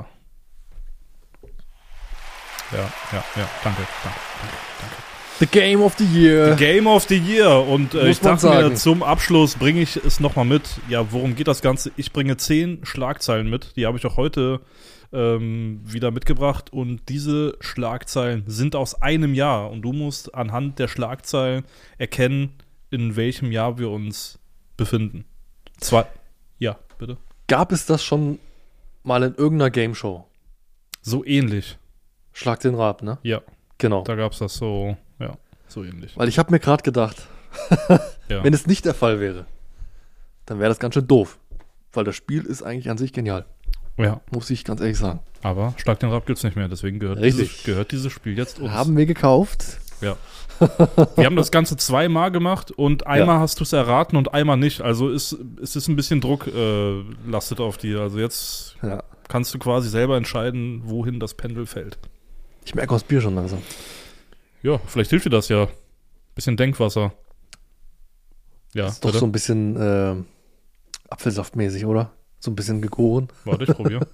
Ja, ja, ja, danke, danke, danke, danke. The Game of the Year. Game of the Year. Und äh, Muss ich man dachte mir, sagen. zum Abschluss bringe ich es nochmal mit. Ja, worum geht das Ganze? Ich bringe zehn Schlagzeilen mit. Die habe ich auch heute ähm, wieder mitgebracht. Und diese Schlagzeilen sind aus einem Jahr. Und du musst anhand der Schlagzeilen erkennen, in welchem Jahr wir uns befinden. Zwei. Ja, bitte. Gab es das schon mal in irgendeiner Game Show? So ähnlich. Schlag den Rab, ne? Ja, Genau. da gab es das so, ja, so ähnlich. Weil ich habe mir gerade gedacht, Ja. wenn es nicht der Fall wäre, dann wäre das ganz schön doof. Weil das Spiel ist eigentlich an sich genial. ja, Muss ich ganz ehrlich sagen. aber Schlag den Rab gibt's nicht mehr, deswegen gehört Richtig. dieses, gehört dieses Spiel jetzt uns. Haben wir gekauft. Ja. Wir haben das Ganze zweimal gemacht und einmal Ja. hast du es erraten und einmal nicht. Also ist, es ist ein bisschen Druck äh, lastet auf dir. Also jetzt Ja. kannst du quasi selber entscheiden, wohin das Pendel fällt. Ich merke auch das Bier schon langsam. Ja, vielleicht hilft dir das ja. Bisschen Denkwasser. Ja, Das ist doch bitte? so ein bisschen äh, Apfelsaftmäßig, oder? So ein bisschen gegoren. Warte, ich probiere.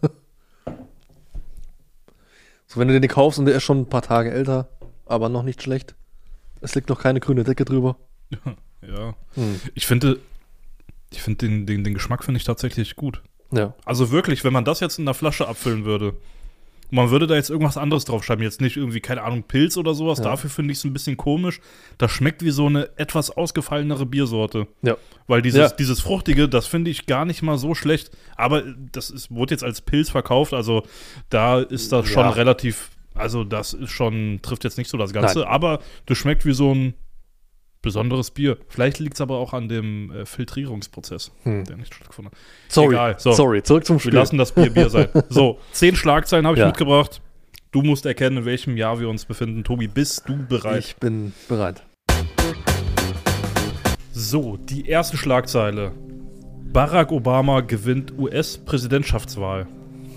So, wenn du den kaufst und der ist schon ein paar Tage älter, aber noch nicht schlecht. Es liegt noch keine grüne Decke drüber. Ja. Hm. Ich finde, ich finde den, den, den Geschmack finde ich tatsächlich gut. Ja. Also wirklich, wenn man das jetzt in einer Flasche abfüllen würde, und man würde da jetzt irgendwas anderes draufschreiben, jetzt nicht irgendwie, keine Ahnung, Pilz oder sowas, Ja. dafür finde ich es ein bisschen komisch. Das schmeckt wie so eine etwas ausgefallenere Biersorte. Ja. Weil dieses, Ja. dieses Fruchtige, das finde ich gar nicht mal so schlecht. Aber das ist, wurde jetzt als Pilz verkauft, also da ist das schon Ja. relativ, also das ist schon, trifft jetzt nicht so das Ganze, Nein. aber das schmeckt wie so ein besonderes Bier. Vielleicht liegt es aber auch an dem äh, Filtrierungsprozess, Hm. der nicht stattgefunden hat. Sorry. Egal, so. Sorry, zurück zum Wir Spiel. lassen das Bier Bier sein. So, zehn Schlagzeilen habe ich Ja. mitgebracht. Du musst erkennen, in welchem Jahr wir uns befinden. Tobi, bist du bereit? Ich bin bereit. So, die erste Schlagzeile. Barack Obama gewinnt U S-Präsidentschaftswahl.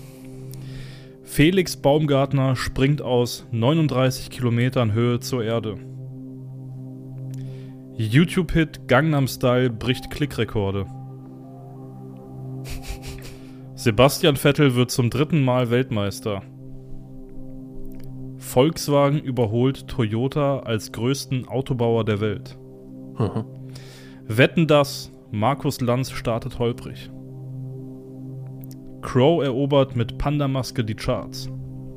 Felix Baumgartner springt aus neununddreißig Kilometern Höhe zur Erde. YouTube-Hit Gangnam Style bricht Klickrekorde. Sebastian Vettel wird zum dritten Mal Weltmeister. Volkswagen überholt Toyota als größten Autobauer der Welt. Mhm. Wetten, dass Markus Lanz startet holprig. Crow erobert mit Panda-Maske die Charts.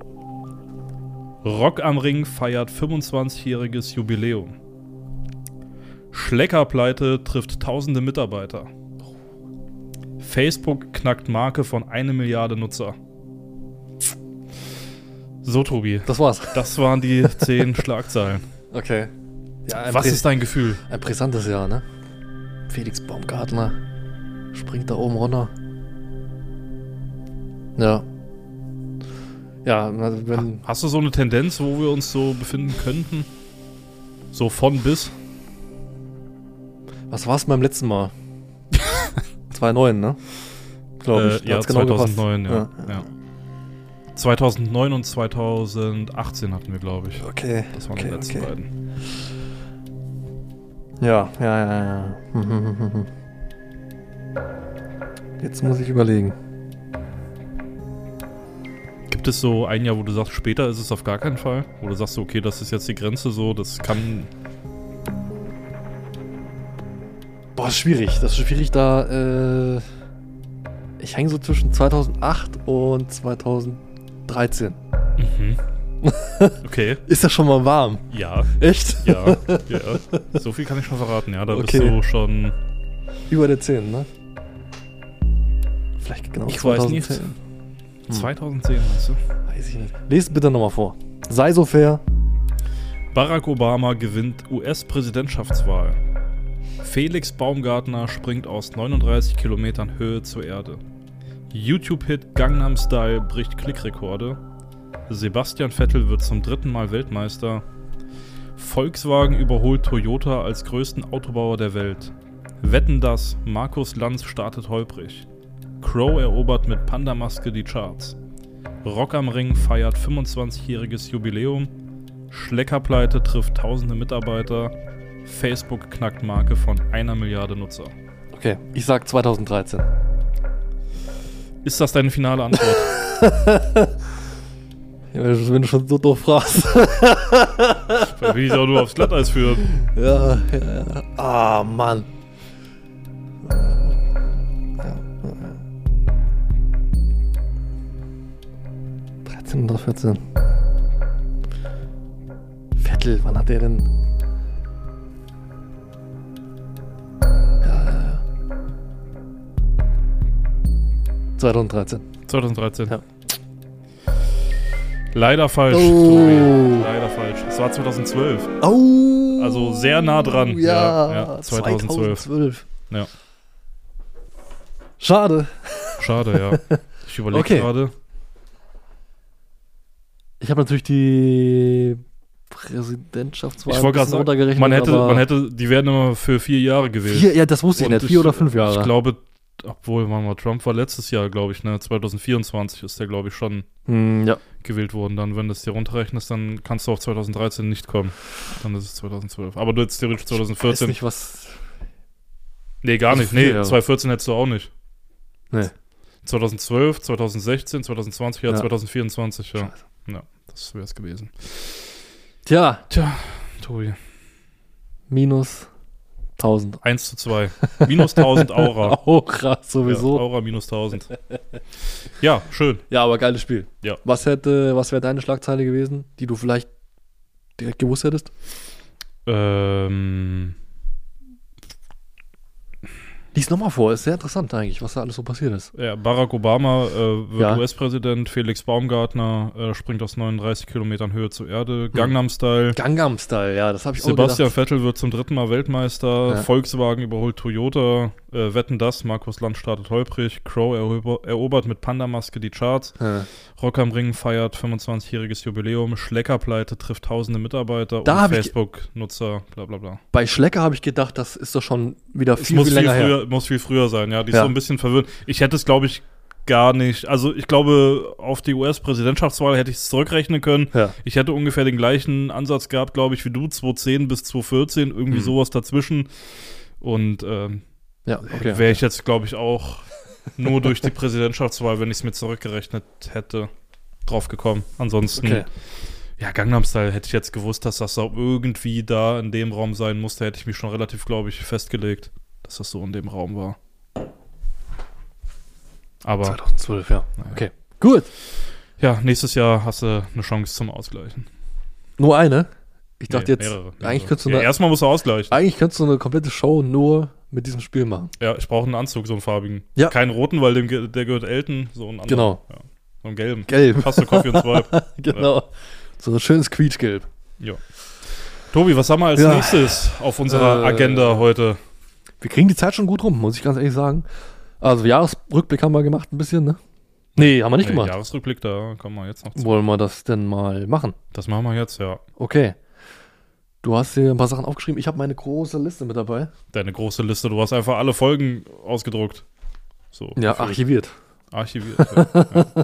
Rock am Ring feiert fünfundzwanzigjähriges Jubiläum. Schleckerpleite trifft tausende Mitarbeiter. Facebook knackt Marke von eine Milliarde Nutzer. So, Tobi. Das war's. Das waren die zehn Schlagzeilen. Okay. Ja, Was Prä- ist dein Gefühl? Ein brisantes Jahr, ne? Felix Baumgartner springt da oben runter. Ja. Ja, also wenn. Hast du so eine Tendenz, wo wir uns so befinden könnten? So von bis? Was war's beim letzten Mal? zweitausendneun, ne? Glaube ich. Äh, ja, Hat's genau zweitausendneun, gepasst. ja. ja. zweitausendneun und zweitausendachtzehn hatten wir, glaube ich. Okay. Das waren okay, die letzten okay. beiden. Ja, ja, ja, ja. Jetzt muss ich überlegen. Gibt es so ein Jahr, wo du sagst, später ist es auf gar keinen Fall? Wo du sagst, okay, das ist jetzt die Grenze so, das kann... Boah, ist schwierig. Das ist schwierig, da, äh, ich hänge so zwischen zweitausendacht und zweitausenddreizehn. Mhm. Okay. Ist das schon mal warm? Ja. Echt? Ja, ja. So viel kann ich schon verraten, ja. Da Okay. bist du schon... Über der zehn, ne? Vielleicht genau Ich weiß nicht. zweitausendzehn. zweitausendzehn, meinst du? Weiß ich nicht. Lest bitte nochmal vor. Sei so fair. Barack Obama gewinnt U S-Präsidentschaftswahl. Felix Baumgartner springt aus neununddreißig Kilometern Höhe zur Erde. YouTube-Hit Gangnam Style bricht Klickrekorde. Sebastian Vettel wird zum dritten Mal Weltmeister. Volkswagen überholt Toyota als größten Autobauer der Welt. Wetten, dass Markus Lanz startet holprig. Crow erobert mit Panda-Maske die Charts. Rock am Ring feiert fünfundzwanzigjähriges Jubiläum. Schleckerpleite trifft tausende Mitarbeiter. Facebook knackt Marke von einer Milliarde Nutzer. Okay, ich sag zweitausenddreizehn. Ist das deine finale Antwort? Ja, wenn du schon so doof fragst. Vielleicht will ich auch nur aufs Glatteis führen. Ja, ja, ja. Ah, Mann. dreizehn oder vierzehn. Vettel, wann hat der denn? Ja, ja, ja. zweitausenddreizehn. zweitausenddreizehn. Ja. Leider falsch, Oh. Tobi. Leider falsch. Es war zweitausendzwölf. Oh! Also sehr nah dran. Ja, Ja, ja, zweitausendzwölf. zweitausendzwölf. Ja. Schade. Schade, ja. Ich überlege Okay. gerade. Ich habe natürlich die Präsidentschaftswahl Ich wollte gerade bisschen sagen, runtergerechnet, man hätte, aber man hätte, die werden immer für vier Jahre gewählt. vier, ja, das wusste ich Und nicht. Vier oder fünf Jahre. Ich glaube, obwohl, warte mal, Trump war letztes Jahr, glaube ich, ne? zweitausendvierundzwanzig ist der, glaube ich, schon Hm, ja. gewählt worden. Dann, wenn du es dir runterrechnest, dann kannst du auf zweitausenddreizehn nicht kommen. Dann ist es zweitausendzwölf. Aber du hättest theoretisch Ich weiß zweitausendvierzehn. nicht, was. Nee, gar Also nicht. vier Nee, Jahre. zweitausendvierzehn hättest du auch nicht. Nee. zweitausendzwölf, zweitausendsechzehn, zweitausendzwanzig, ja, Ja. zweitausendvierundzwanzig, ja. Scheiße. Ja, das wäre es gewesen. Tja, Tja, Tobi. minus tausend. eins zu zwei. Minus tausend Aura. Oh, krass, sowieso. Ja, Aura minus tausend. Ja, schön. Ja, aber geiles Spiel. Ja. Was hätte, was wäre deine Schlagzeile gewesen, die du vielleicht direkt gewusst hättest? Ähm, Lies nochmal vor, ist sehr interessant eigentlich, was da alles so passiert ist. ja, Barack Obama äh, wird Ja. U S-Präsident, Felix Baumgartner äh, springt aus neununddreißig Kilometern Höhe zur Erde, Gangnam Style. Gangnam Style, ja, das habe ich auch Sebastian gedacht. Vettel wird zum dritten Mal Weltmeister, Ja. Volkswagen überholt Toyota, Äh, Wetten, das, Markus Lanz startet holprig, Crow erober, erobert mit Panda-Maske die Charts, Ja. Rock am Ring feiert fünfundzwanzigjähriges Jubiläum, Schleckerpleite trifft tausende Mitarbeiter Da und hab ich- Facebook-Nutzer, bla bla bla. Bei Schlecker habe ich gedacht, das ist doch schon wieder Es viel, muss viel viel, länger her. früher, muss viel früher sein, ja. Die ist Ja. so ein bisschen verwirrt. Ich hätte es, glaube ich, gar nicht. Also ich glaube, auf die U S-Präsidentschaftswahl hätte ich es zurückrechnen können. Ja. Ich hätte ungefähr den gleichen Ansatz gehabt, glaube ich, wie du, zweitausendzehn bis zweitausendvierzehn, irgendwie Mhm. sowas dazwischen. Und ähm, Ja, okay. wäre ich jetzt, glaube ich, auch nur durch die Präsidentschaftswahl, wenn ich es mir zurückgerechnet hätte, drauf gekommen. Ansonsten, Okay. ja, Gangnam Style hätte ich jetzt gewusst, dass das auch irgendwie da in dem Raum sein musste, hätte ich mich schon relativ, glaube ich, festgelegt, dass das so in dem Raum war. Aber zweitausendzwölf, ja. Naja. Okay. Gut. ja, nächstes Jahr hast du eine Chance zum Ausgleichen. Nur eine? Ich dachte Nee, jetzt, mehrere, mehrere. eigentlich könntest du ja, eine, erstmal musst du ausgleichen. eigentlich könntest du eine komplette Show nur mit diesem Spiel machen. Ja, ich brauche einen Anzug, so einen farbigen. Ja. Keinen roten, weil dem, ge- der gehört Elton, so einen anderen. Genau. Ja, so einen gelben. Gelb. Passt zu Coffee und Swipe. Genau. So ein schönes Quietschgelb. Ja. Tobi, was haben wir als Ja. nächstes auf unserer Äh, Agenda heute? Wir kriegen die Zeit schon gut rum, muss ich ganz ehrlich sagen. Also Jahresrückblick haben wir gemacht ein bisschen, ne? Nee, haben wir nicht Äh, gemacht. Jahresrückblick, da kommen wir jetzt noch zu. Wollen wir das denn mal machen? Das machen wir jetzt, ja. Okay. Du hast dir ein paar Sachen aufgeschrieben. Ich habe meine große Liste mit dabei. Deine große Liste, du hast einfach alle Folgen ausgedruckt. So. Ja, gefühlt. archiviert. Archiviert. Ja. ja.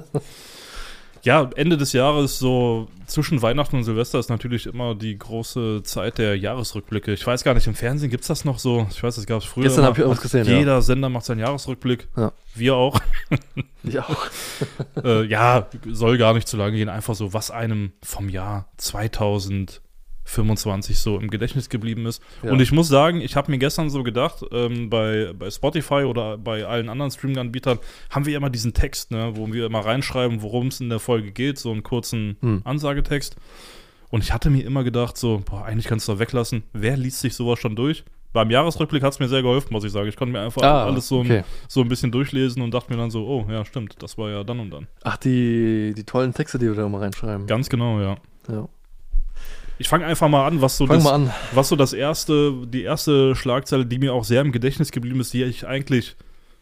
Ja, Ende des Jahres, so zwischen Weihnachten und Silvester ist natürlich immer die große Zeit der Jahresrückblicke. Ich weiß gar nicht, im Fernsehen gibt es das noch so? Ich weiß, das gab es früher. Gestern immer. hab ich irgendwas gesehen, ja. Jeder Sender macht seinen Jahresrückblick. Ja. Wir auch. Ich auch. äh, ja, soll gar nicht zu lange gehen. Einfach so, was einem vom Jahr zweitausendfünfundzwanzig so im Gedächtnis geblieben ist. Ja. Und ich muss sagen, ich habe mir gestern so gedacht, ähm, bei, bei Spotify oder bei allen anderen Streaming-Anbietern haben wir immer diesen Text, ne, wo wir immer reinschreiben, worum es in der Folge geht, so einen kurzen Hm. Ansagetext. Und ich hatte mir immer gedacht, so, boah, eigentlich kannst du da weglassen. Wer liest sich sowas schon durch? Beim Jahresrückblick hat es mir sehr geholfen, muss ich sagen. Ich konnte mir einfach Ah, alles so, okay. ein, so ein bisschen durchlesen und dachte mir dann so, oh, ja, stimmt, das war ja dann und dann. Ach, die, die tollen Texte, die wir da immer reinschreiben. Ganz genau, ja. Ja. Ich fange einfach mal an, was so, Fang das, mal an. was so das erste, die erste Schlagzeile, die mir auch sehr im Gedächtnis geblieben ist, die ich eigentlich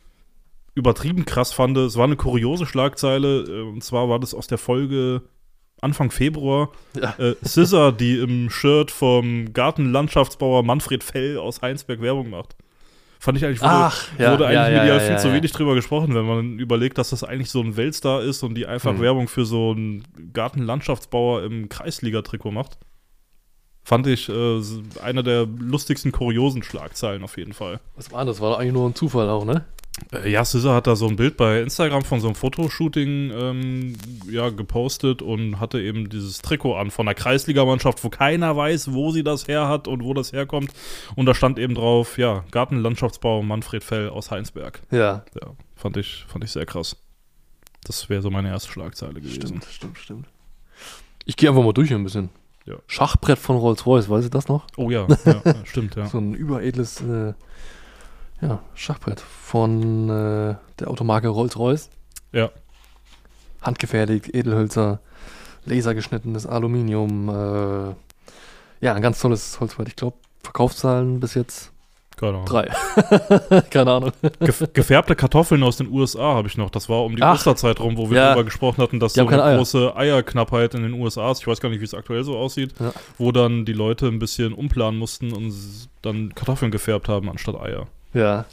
übertrieben krass fand. Es war eine kuriose Schlagzeile, äh, und zwar war das aus der Folge Anfang Februar. Ja. Äh, Scissor, die im Shirt vom Gartenlandschaftsbauer Manfred Fell aus Heinsberg Werbung macht. Fand ich eigentlich, wurde, Ach, ja, wurde eigentlich ja, ja, medial ja, viel ja, zu ja. wenig drüber gesprochen, wenn man überlegt, dass das eigentlich so ein Weltstar ist und die einfach Hm. Werbung für so einen Gartenlandschaftsbauer im Kreisliga-Trikot macht. Fand ich äh, eine der lustigsten, kuriosen Schlagzeilen auf jeden Fall. Was war das? War doch eigentlich nur ein Zufall auch, ne? Äh, ja, Scissor hat da so ein Bild bei Instagram von so einem Fotoshooting ähm, ja, gepostet und hatte eben dieses Trikot an von der Kreisligamannschaft, wo keiner weiß, wo sie das her hat und wo das herkommt. Und da stand eben drauf, ja, Gartenlandschaftsbau Manfred Fell aus Heinsberg. Ja. Ja, fand ich, fand ich sehr krass. Das wäre so meine erste Schlagzeile gewesen. Stimmt, stimmt, stimmt. Ich gehe einfach mal durch ein bisschen. Ja. Schachbrett von Rolls-Royce, weißt du das noch? Oh ja, ja, ja stimmt, ja. So ein überedles äh, ja, Schachbrett von äh, der Automarke Rolls-Royce. Ja. Handgefertigt, Edelhölzer, lasergeschnittenes Aluminium. Äh, ja, ein ganz tolles Holzbrett. Ich glaube, Verkaufszahlen bis jetzt Keine Ahnung. drei. Keine Ahnung. Gef gefärbte Kartoffeln aus den U S A habe ich noch. Das war um die Ach. Osterzeit rum, wo wir Ja. darüber gesprochen hatten, dass Die so haben eine keine Eier. große Eierknappheit in den U S A ist. Ich weiß gar nicht, wie es aktuell so aussieht. Ja. Wo dann die Leute ein bisschen umplanen mussten und s- dann Kartoffeln gefärbt haben anstatt Eier. Ja.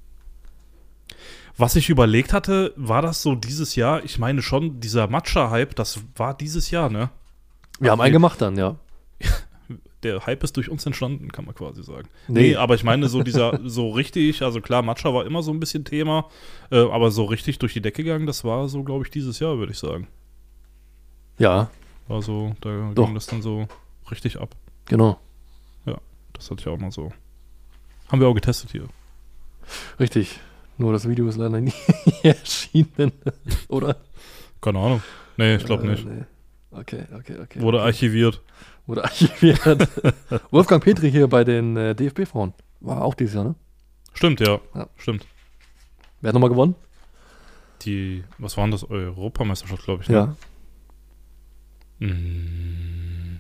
Was ich überlegt hatte, war das so dieses Jahr? Ich meine schon, dieser Matcha-Hype, das war dieses Jahr, ne? Wir haben einen gemacht dann, ja. Der Hype ist durch uns entstanden, kann man quasi sagen. Nee. Nee, aber ich meine, so dieser, so richtig, also klar, Matcha war immer so ein bisschen Thema, äh, aber so richtig durch die Decke gegangen, das war so, glaube ich, dieses Jahr, würde ich sagen. Ja, Also, da Doch. ging das dann so richtig ab. genau. Das hatte ich auch mal so. Haben wir auch getestet hier. Richtig. Nur das Video ist leider nie erschienen. Oder? Keine Ahnung. Nee, ich glaube Äh, nicht. nee. Okay, okay, okay. Wurde archiviert. Wurde archiviert. Wolfgang Petri hier bei den äh, D F B-Frauen. War auch dieses Jahr, ne? Stimmt, ja. Ja. Stimmt. Wer hat nochmal gewonnen? Die, was waren das? Europameisterschaft, glaube ich. Ne? Ja. Mm,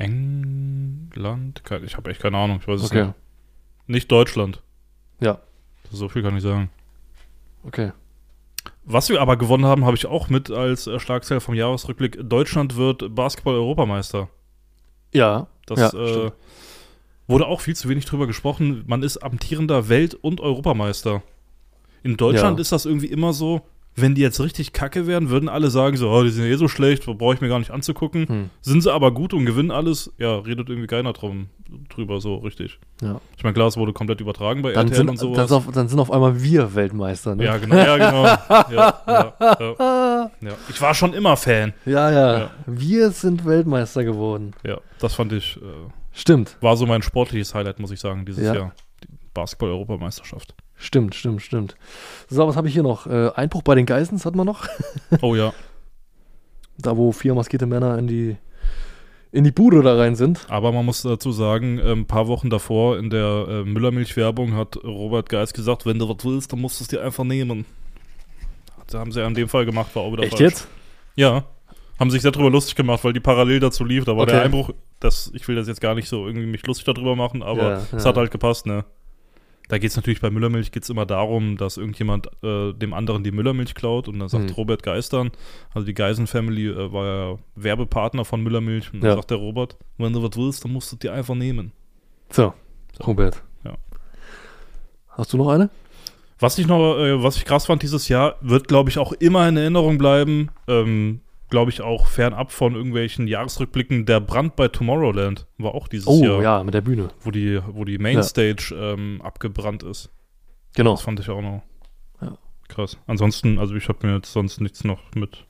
England? Kein- Ich habe echt keine Ahnung. Ich weiß es Okay. nicht. Nicht Deutschland. Ja. So viel kann ich sagen. Okay. Was wir aber gewonnen haben, habe ich auch mit als äh, Schlagzeile vom Jahresrückblick. Deutschland wird Basketball-Europameister. Ja. Das ja, äh, stimmt. wurde auch viel zu wenig drüber gesprochen. Man ist amtierender Welt- und Europameister. In Deutschland Ja. ist das irgendwie immer so, wenn die jetzt richtig kacke wären, würden alle sagen so, oh, die sind ja eh so schlecht, brauche ich mir gar nicht anzugucken. Hm. Sind sie aber gut und gewinnen alles, ja, redet irgendwie keiner drum, drüber so richtig. Ja. Ich meine, klar, es wurde komplett übertragen bei Dann, R T L sind, und sowas. dann, ist auf, dann sind auf einmal wir Weltmeister, ne? Ja, genau, ja, genau. ja, ja, ja, ja. Ich war schon immer Fan. Ja, ja, Ja. wir sind Weltmeister geworden. Ja, das fand ich, äh, Stimmt, war so mein sportliches Highlight, muss ich sagen, dieses Ja. Jahr. Die Basketball-Europameisterschaft. stimmt, stimmt, stimmt. So, was habe ich hier noch? Äh, Einbruch bei den Geissens hat man noch. Oh ja. Da, wo vier maskierte Männer in die, in die Bude da rein sind. Aber man muss dazu sagen, ein ähm, paar Wochen davor in der äh, Müllermilch-Werbung hat Robert Geis gesagt, wenn du was willst, dann musst du es dir einfach nehmen. Das haben sie ja in dem Fall gemacht, war auch wieder Echt falsch. jetzt? Ja. Haben sich darüber lustig gemacht, weil die parallel dazu lief. Da war Okay. der Einbruch, das, ich will das jetzt gar nicht so irgendwie mich lustig darüber machen, aber Ja, es ja. hat halt gepasst, ne? Da geht es natürlich bei Müllermilch geht's immer darum, dass irgendjemand äh, dem anderen die Müllermilch klaut und dann sagt Mhm. Robert Geis dann, also die Geisen-Family äh, war ja Werbepartner von Müllermilch und dann Ja. sagt der Robert, wenn du was willst, dann musst du dir einfach nehmen. So, So. Robert. Ja. Hast du noch eine? Was ich noch, äh, was ich krass fand dieses Jahr, wird, glaube ich, auch immer in Erinnerung bleiben, ähm, glaube ich, auch fernab von irgendwelchen Jahresrückblicken, der Brand bei Tomorrowland war auch dieses Oh, Jahr, ja, mit der Bühne. wo die, wo die Mainstage ähm, abgebrannt ist. Genau. Das fand ich auch noch Ja. krass. Ansonsten, also ich habe mir jetzt sonst nichts noch mit.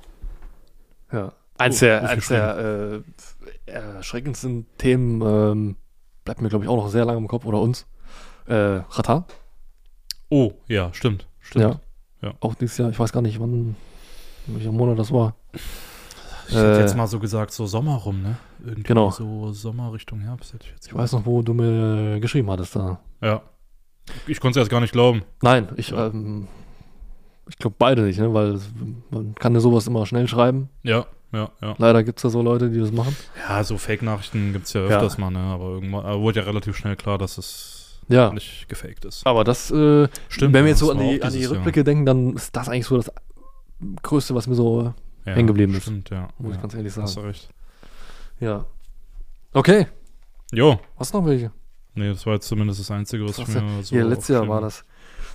Ja. Eins Oh, der, so viel eins der äh, erschreckendsten Themen ähm, bleibt mir, glaube ich, auch noch sehr lange im Kopf, oder uns. Äh, Ratar. Oh, ja, stimmt. Stimmt. Ja. Ja. Auch dieses Jahr, ich weiß gar nicht, wann, welcher Monat das war. Ich hätte Äh, jetzt mal so gesagt, so Sommer rum, ne? Irgendwie Genau. so Sommer Richtung Herbst hätte ich jetzt Ich weiß noch, wo du mir geschrieben hattest da. Ja. Ich konnte es erst gar nicht glauben. Nein, ich, ähm, ich glaube beide nicht, ne? Weil es- man kann ja sowas immer schnell schreiben. Ja, ja, ja. Leider gibt es ja so Leute, die das machen. Ja, so Fake-Nachrichten gibt es ja Ja. öfters mal, ne? Aber irgendwann aber wurde ja relativ schnell klar, dass es Ja. nicht gefaked ist. Aber das, äh, Stimmt. wenn wir ja, jetzt so das an war die, auch an die dieses Jahr. Rückblicke denken, dann ist das eigentlich so das Größte, was mir so, ja, hängen geblieben ist. Stimmt, ja. muss ja. ich ganz ehrlich Hast du sagen. recht. Ja. Okay, Jo. was noch welche? Nee, das war jetzt zumindest das Einzige, was Krass, ich ja. mir so Hier, letztes Jahr aufgeschrieben war das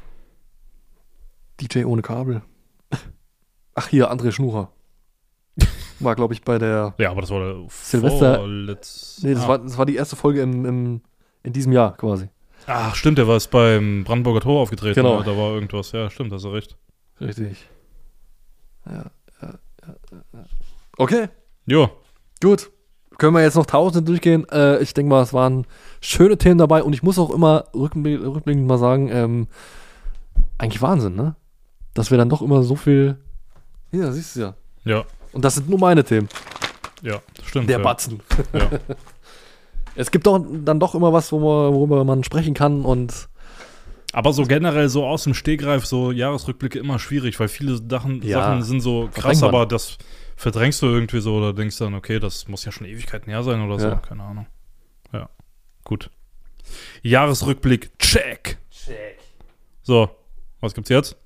D J ohne Kabel. Ach, hier, André Schnucher. War, glaube ich, bei der. Ja, aber das war der Silvester- vorletz- Nee, das, ah. war, das war die erste Folge im, im, in diesem Jahr quasi. Ach, stimmt, der war es beim Brandenburger Tor aufgetreten. Genau. Ja, da war irgendwas. Ja, stimmt, hast du recht. Richtig. Ja, ja, ja, ja, ja. Okay, Jo. gut. Können wir jetzt noch Tausende durchgehen? Äh, ich denke mal, es waren schöne Themen dabei und ich muss auch immer rückblick, rückblickend mal sagen, ähm, eigentlich Wahnsinn, ne? Dass wir dann doch immer so viel. Hier, siehst du ja. Ja, Und das sind nur meine Themen. ja, stimmt. Der ja. Batzen. Ja. Es gibt doch dann doch immer was, wo man, worüber man sprechen kann und Aber so generell so aus dem Stegreif, so Jahresrückblicke immer schwierig, weil viele Sachen, Ja, Sachen sind so verdrängt krass, man. aber das verdrängst du irgendwie so oder denkst dann, okay, das muss ja schon Ewigkeiten her sein oder so. Ja. Keine Ahnung. Ja, gut. Jahresrückblick, check. Check. So, was gibt's jetzt?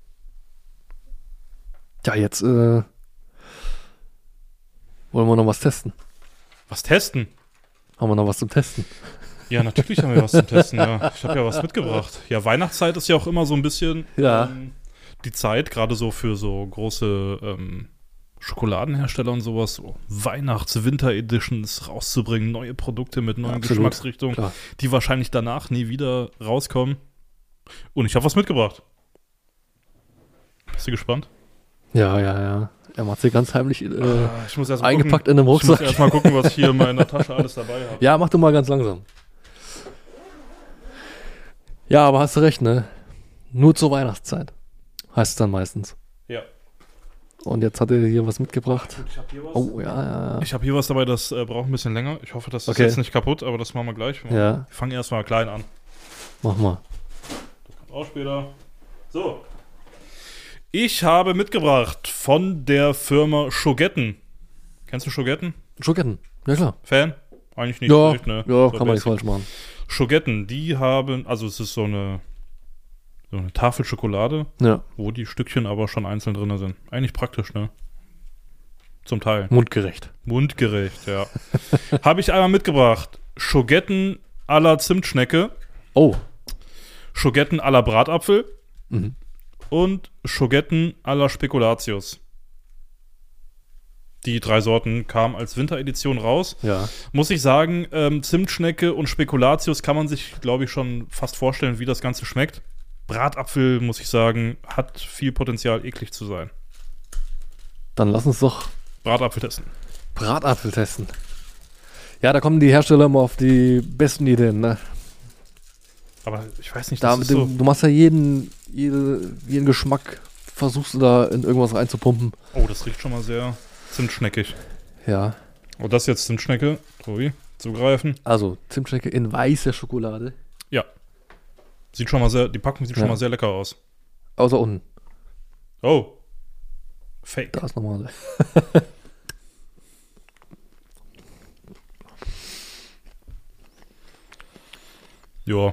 Ja, jetzt äh, wollen wir noch was testen. Was testen? Haben wir noch was zum Testen? Ja, natürlich haben wir was zum Testen, ja. Ich habe ja was mitgebracht. Ja, Weihnachtszeit ist ja auch immer so ein bisschen Ja. ähm, die Zeit, gerade so für so große ähm, Schokoladenhersteller und sowas, so Weihnachts-Winter-Editions rauszubringen, neue Produkte mit neuen Absolut, Geschmacksrichtungen, klar. die wahrscheinlich danach nie wieder rauskommen. Und ich habe was mitgebracht. Bist du gespannt? Ja, ja, ja. Er macht sie ganz heimlich äh, Ah, ich muss erst mal eingepackt gucken, in einem Ich muss Rucksack. erst mal gucken, was ich hier in meiner Tasche alles dabei habe. Ja, mach du mal ganz langsam. Ja, aber hast du recht, ne? Nur zur Weihnachtszeit. Heißt es dann meistens. Ja. Und jetzt hat er hier was mitgebracht. Ich habe hier was. Oh, ja, ja, ja. Ich habe hier was dabei, das äh, braucht ein bisschen länger. Ich hoffe, das ist Okay. jetzt nicht kaputt, aber das machen wir gleich. Wir Ja, fangen erstmal klein an. mach mal. Auch später. So. Ich habe mitgebracht von der Firma Schogetten. Kennst du Schogetten? Schoketten. Ja, klar. Fan? Eigentlich nicht. Ja, schlecht, ne? ja So kann man nicht basic. falsch machen. Schogetten, die haben, also es ist so eine So eine Tafel Schokolade, Ja. wo die Stückchen aber schon einzeln drin sind. Eigentlich praktisch, ne? Zum Teil. Mundgerecht. Mundgerecht, ja. Habe ich einmal mitgebracht. Schogetten à la Zimtschnecke, Oh. Schogetten à la Bratapfel Mhm. und Schogetten à la Spekulatius. Die drei Sorten kamen als Winteredition raus. Ja. Muss ich sagen, ähm, Zimtschnecke und Spekulatius kann man sich, glaube ich, schon fast vorstellen, wie das Ganze schmeckt. Bratapfel, muss ich sagen, hat viel Potenzial, eklig zu sein. Dann lass uns doch Bratapfel testen. Bratapfel testen. Ja, da kommen die Hersteller immer auf die besten Ideen, ne? Aber ich weiß nicht, Da das mit ist dem, so... Du machst ja jeden, jede, jeden Geschmack, versuchst du da in irgendwas reinzupumpen. Oh, das riecht schon mal sehr zimtschneckig. Ja. Oh, das jetzt Zimtschnecke. Tobi, zugreifen. Also, Zimtschnecke in weißer Schokolade. Ja. Sieht schon mal sehr... Die Packung sieht Ja. schon mal sehr lecker aus. Außer unten. Oh. Fake. Da ist normale. Ja.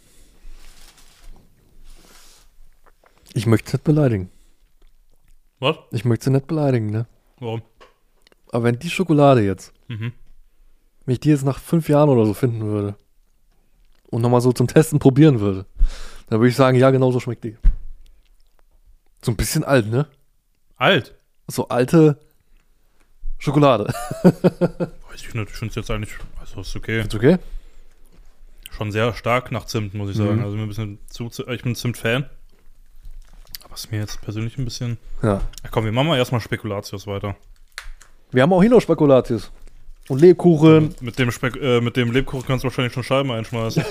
Ich möchte sie nicht beleidigen. Was? Ich möchte sie nicht beleidigen, ne? Warum? Aber wenn die Schokolade jetzt, Mhm. wenn ich die jetzt nach fünf Jahren oder so finden würde und nochmal so zum Testen probieren würde, dann würde ich sagen, ja, genau so schmeckt die. So ein bisschen alt, ne? Alt. So alte Schokolade. Weiß ich nicht. Ich finde es jetzt eigentlich... Also, ist okay. Ist okay? Schon sehr stark nach Zimt, muss ich sagen. Mhm. Also mir ein bisschen zu, ich bin Zimt-Fan. Aber ist mir jetzt persönlich ein bisschen... Ja. Ja, komm, wir machen mal erstmal Spekulatius weiter. Wir haben auch hier noch Spekulatius. Und Lebkuchen. Mit dem, Spek äh, mit dem Lebkuchen kannst du wahrscheinlich schon Scheiben einschmeißen.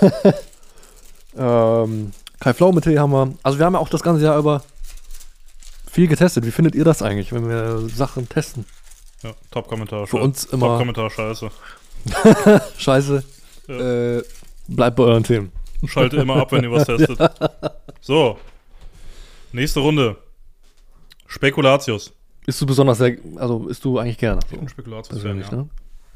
Ähm, Kai Pflaume-Tee haben wir. Also wir haben ja auch das ganze Jahr über viel getestet. Wie findet ihr das eigentlich, wenn wir Sachen testen? Ja, Top-Kommentar. Für uns immer- Top-Kommentar, scheiße. Scheiße. Ja. Äh, bleibt bei euren Themen. Schalte immer ab, wenn ihr was testet. So. Nächste Runde. Spekulatius. Isst du besonders sehr, also isst du eigentlich gerne? So, Spekulatius, persönlich, ja. ne?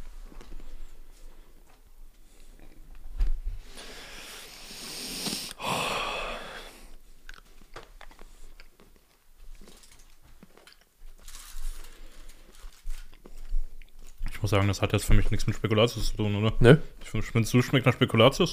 Ich muss sagen, das hat jetzt für mich nichts mit Spekulatius zu tun, oder? Ne? Ich finde, findest du, schmeckt nach Spekulatius?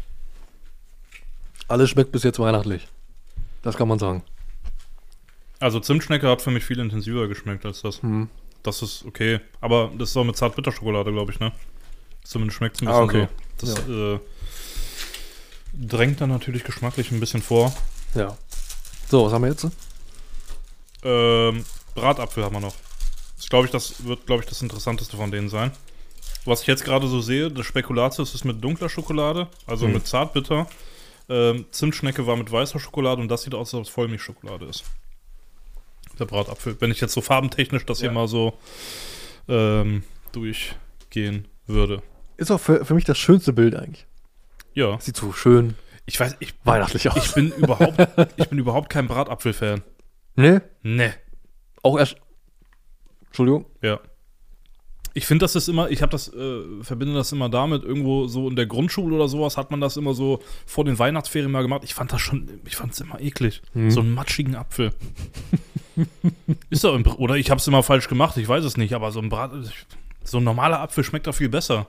Alles schmeckt bis jetzt weihnachtlich. Das kann man sagen. Also Zimtschnecke hat für mich viel intensiver geschmeckt als das. Hm. Das ist okay. Aber das ist auch mit Zartbitterschokolade, glaube ich, ne? Zumindest schmeckt es ein Ah, bisschen okay. so. Das äh, drängt dann natürlich geschmacklich ein bisschen vor. Ja. So, was haben wir jetzt? Ähm, Bratapfel haben wir noch. Das glaube ich, das wird, glaube ich, das Interessanteste von denen sein. Was ich jetzt gerade so sehe, das Spekulatius ist mit dunkler Schokolade, also Hm. mit Zartbitter. Ähm, Zimtschnecke war mit weißer Schokolade und das sieht aus, als ob es Vollmilchschokolade ist. Der Bratapfel. Wenn ich jetzt so farbentechnisch das hier Ja. mal so ähm, durchgehen würde. Ist auch für, für mich das schönste Bild eigentlich. Ja. Sieht so schön Ich weiß, ich, weihnachtlich aus. ich bin überhaupt, ich bin überhaupt kein Bratapfel-Fan. Ne? Ne. Auch erst. Entschuldigung. Ja. Ich finde, das ist immer, ich habe das, äh, verbinde das immer damit, irgendwo so in der Grundschule oder sowas hat man das immer so vor den Weihnachtsferien mal gemacht. Ich fand das schon, ich fand es immer eklig. Mhm. So einen matschigen Apfel. Ist doch, im, Br- oder ich habe es immer falsch gemacht, ich weiß es nicht, aber so ein Brat, so ein normaler Apfel schmeckt doch viel besser.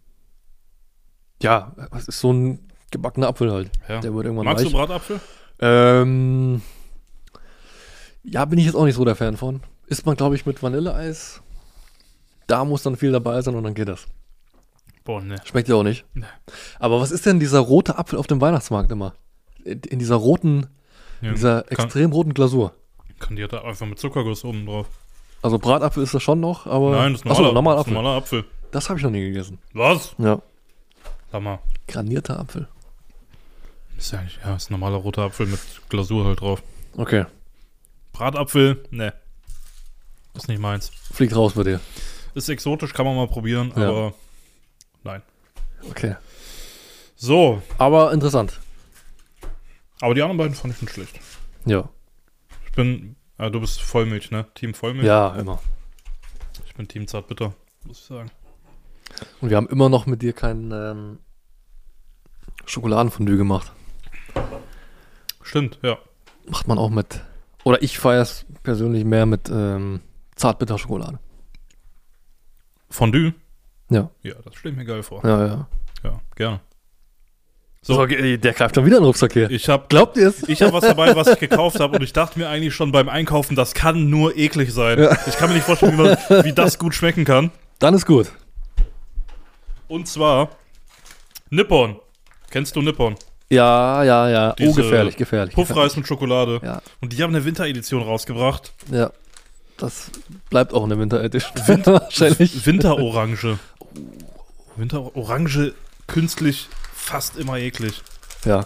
Ja, es ist so ein gebackener Apfel halt. Ja. Der wird irgendwann Magst weich. du Bratapfel? Ähm, ja, bin ich jetzt auch nicht so der Fan von. Isst man, glaube ich, mit Vanilleeis. Da muss dann viel dabei sein und dann geht das. Boah, ne. Schmeckt ja auch nicht. Nee. Aber was ist denn dieser rote Apfel auf dem Weihnachtsmarkt immer? In, in dieser roten, Ja, in dieser kann, extrem roten Glasur. kandiert da einfach mit Zuckerguss oben drauf. Also Bratapfel ist das schon noch, aber. Nein, das ist Achso, normaler, normaler das ist Apfel. normaler Apfel. Das habe ich noch nie gegessen. Was? Ja. Sag mal. Granierter Apfel. Ist ja, eigentlich, ja, ist ein normaler roter Apfel mit Glasur halt drauf. Okay. Bratapfel, ne. Ist nicht meins. Fliegt raus bei dir. Ist exotisch, kann man mal probieren, Ja. aber nein. Okay. So, Aber interessant. aber die anderen beiden fand ich nicht schlecht. Ja. Ich bin, äh, du bist Vollmilch, ne? Team Vollmilch. Ja, immer. Ich bin Team Zartbitter, muss ich sagen. Und wir haben immer noch mit dir kein ähm, Schokoladenfondue gemacht. Stimmt, ja. Macht man auch mit. Oder ich feiere es persönlich mehr mit ähm, Zartbitterschokolade. Fondue? Ja. Ja, das stelle ich mir geil vor. Ja, ja. Ja, gerne. So, So. okay, der greift schon wieder in den Rucksack hier. Ich habe Glaubt ihr es? ich hab was dabei, was ich gekauft habe und ich dachte mir eigentlich schon beim Einkaufen, das kann nur eklig sein. Ja. Ich kann mir nicht vorstellen, wie, man, wie das gut schmecken kann. Dann ist gut. Und zwar Nippon. Kennst du Nippon? Ja, ja, ja. Oh, Diese gefährlich, gefährlich. Puffreis mit Schokolade. Ja, Und die haben eine Winteredition rausgebracht. ja. Das bleibt auch eine Winter-Edition. Wahrscheinlich. Winterorange. Winterorange, künstlich, fast immer eklig. Ja,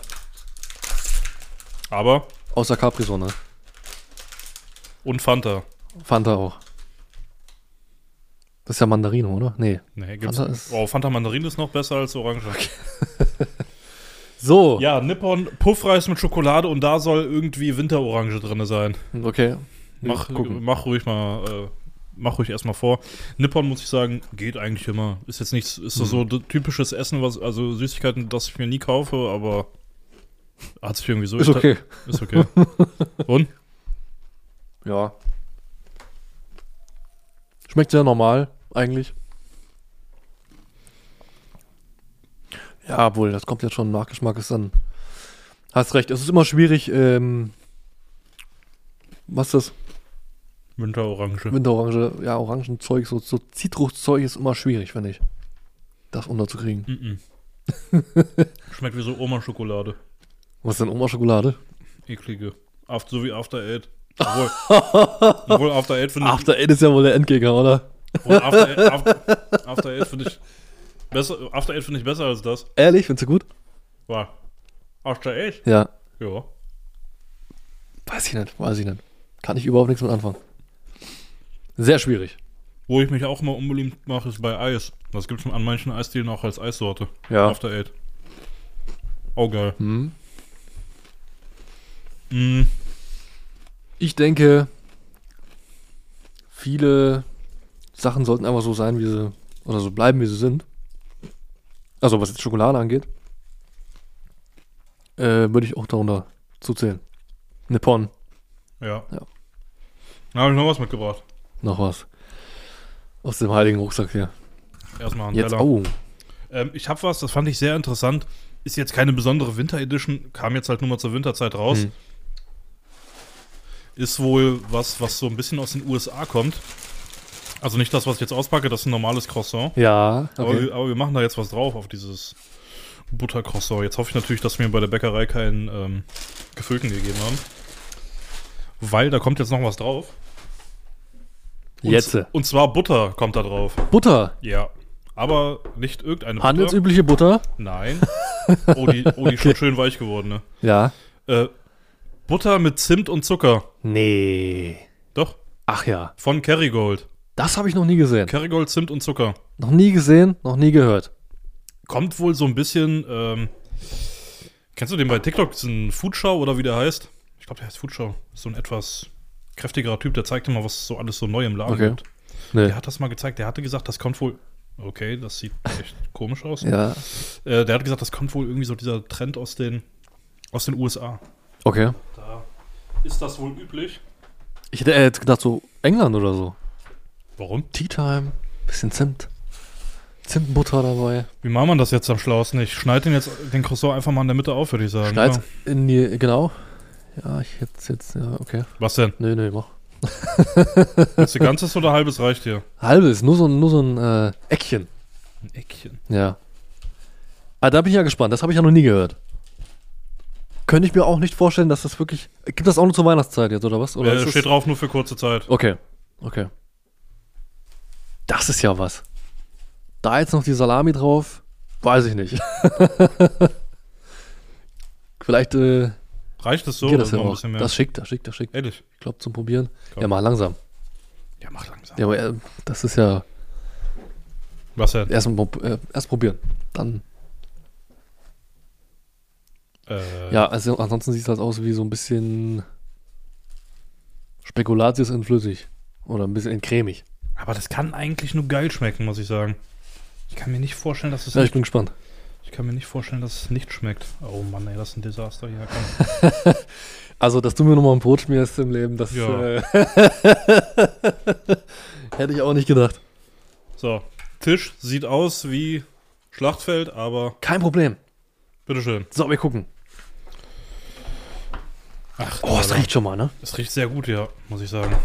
Aber, außer Capri-Sonne. und Fanta. Fanta auch. Das ist ja Mandarino, oder? Nee. Nee, gibt's Fanta ist- Oh, Fanta Mandarin ist noch besser als Orange. So. Ja, Nippon Puffreis mit Schokolade und da soll irgendwie Winterorange drin sein. Okay. Mach, Gucken. mach ruhig mal, äh, mach ruhig erstmal vor. Nippon, muss ich sagen, geht eigentlich immer. Ist jetzt nichts, ist so, so d- typisches Essen, was, also Süßigkeiten, das ich mir nie kaufe, aber hat sich irgendwie so. Ist okay. Ist okay. Und? Ja. Schmeckt sehr normal, eigentlich. Ja, obwohl, das kommt jetzt schon, Nachgeschmack ist dann. Hast recht, es ist immer schwierig, ähm. Was ist das? Winterorange. Winterorange, ja, Orangenzeug, so, so Zitruszeug ist immer schwierig, finde ich. Das unterzukriegen. Mm-mm. Schmeckt wie so Oma-Schokolade. Was ist denn Oma-Schokolade? Eklige. After, so wie After Eight. Obwohl, obwohl After Eight finde ich. After Eight ist ja wohl der Endgegner, oder? obwohl After Eight, After, After Eight finde ich besser. After Eight finde ich besser als das. Ehrlich, findest du gut? War. After Eight? Ja. Ja. Weiß ich nicht, weiß ich nicht. Kann ich überhaupt nichts mit anfangen. Sehr schwierig. Wo ich mich auch mal unbeliebt mache, ist bei Eis. Das gibt es an manchen Eisdielen auch als Eissorte. Ja. After Eight. Oh, geil. Hm. Mm, Ich denke, viele Sachen sollten einfach so sein, wie sie, oder so bleiben, wie sie sind. Also, was jetzt Schokolade angeht, äh, würde ich auch darunter zuzählen. Nippon, ja. Ja. Da habe ich noch was mitgebracht. noch was. Aus dem heiligen Rucksack hier. Erstmal ein Jetzt, Teller. oh, Ähm, ich habe was, das fand ich sehr interessant. Ist jetzt keine besondere Winter-Edition, kam jetzt halt nur mal zur Winterzeit raus. Hm. Ist wohl was, was so ein bisschen aus den U S A kommt. Also nicht das, was ich jetzt auspacke, das ist ein normales Croissant. Ja, Aber, okay. wir, aber wir machen da jetzt was drauf auf dieses Buttercroissant. Jetzt hoffe ich natürlich, dass wir bei der Bäckerei keinen ähm, gefüllten gegeben haben. Weil da kommt jetzt noch was drauf. Und, Jetzt. Und zwar Butter kommt da drauf. Butter. Ja. Aber nicht irgendeine Butter. Handelsübliche Butter. Nein. Oh, die, oh, die ist schon schön weich geworden, ne? Ja. Äh, Butter mit Zimt und Zucker. Nee. Doch. Ach ja. Von Kerrygold. Das habe ich noch nie gesehen. Kerrygold, Zimt und Zucker. Noch nie gesehen, noch nie gehört. Kommt wohl so ein bisschen, ähm, kennst du den bei TikTok, diesen Foodshow oder wie der heißt? Ich glaube, der heißt Foodshow. Ist so ein etwas kräftigerer Typ, der zeigt immer, was so alles so neu im Laden Okay. gibt. Nee. Der hat das mal gezeigt, der hatte gesagt, das kommt wohl, okay, das sieht echt komisch aus. Ja. Äh, der hat gesagt, das kommt wohl irgendwie so dieser Trend aus den, aus den U S A. Okay. Da ist das wohl üblich. Ich hätte jetzt gedacht, so England oder so. Warum? Tea Time, bisschen Zimt. Zimtbutter dabei. Wie macht man das jetzt am schlausten? Ich schneide den jetzt, den Croissant einfach mal in der Mitte auf, würde ich sagen. Schneid's Ja. in die, genau. Ja, ich hätte jetzt, ja, okay. Was denn? Nee, nee, mach. Willst du ganzes oder halbes reicht dir? Halbes, nur so, nur so ein äh, Eckchen. Ein Eckchen. Ja. Ah, da bin ich ja gespannt. Das habe ich ja noch nie gehört. Könnte ich mir auch nicht vorstellen, dass das wirklich. Gibt das auch nur zur Weihnachtszeit jetzt, oder was? Oder Äh, ist das- steht drauf, nur für kurze Zeit. Okay. Okay. Das ist ja was. Da jetzt noch die Salami drauf, weiß ich nicht. Vielleicht äh, Reicht es so? geht oder das ja noch ein auch. bisschen mehr? Das schickt, das schickt, das schickt. Ehrlich? Ich glaube, zum Probieren. Komm. Ja, mal langsam. Ja, mach langsam. Ja, aber äh, das ist ja Was denn? erst, mal, äh, erst probieren. Dann. Äh, Ja, also ansonsten sieht es halt aus wie so ein bisschen Spekulatius in flüssig. Oder ein bisschen in cremig. Aber das kann eigentlich nur geil schmecken, muss ich sagen. Ich kann mir nicht vorstellen, dass es Ja, ich nicht, bin gespannt. Ich kann mir nicht vorstellen, dass es nicht schmeckt. Oh Mann, ey, das ist ein Desaster hier. Komm. Also, dass du mir nochmal ein Brot schmierst im Leben, das Ja. äh, hätte ich auch nicht gedacht. So, Tisch sieht aus wie Schlachtfeld, aber Kein Problem. bitteschön. So, wir gucken. Ach, Oh, es Alter. riecht schon mal, ne? Es riecht sehr gut, ja, muss ich sagen.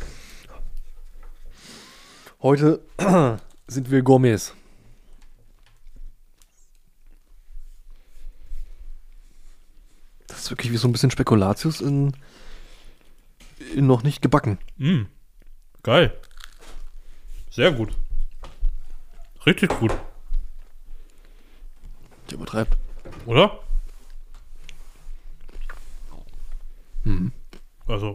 Heute sind wir Gourmets. Das ist wirklich wie so ein bisschen Spekulatius in, in noch nicht gebacken. Mm, geil. Sehr gut. Richtig gut, Der übertreibt. oder? Mhm. Also,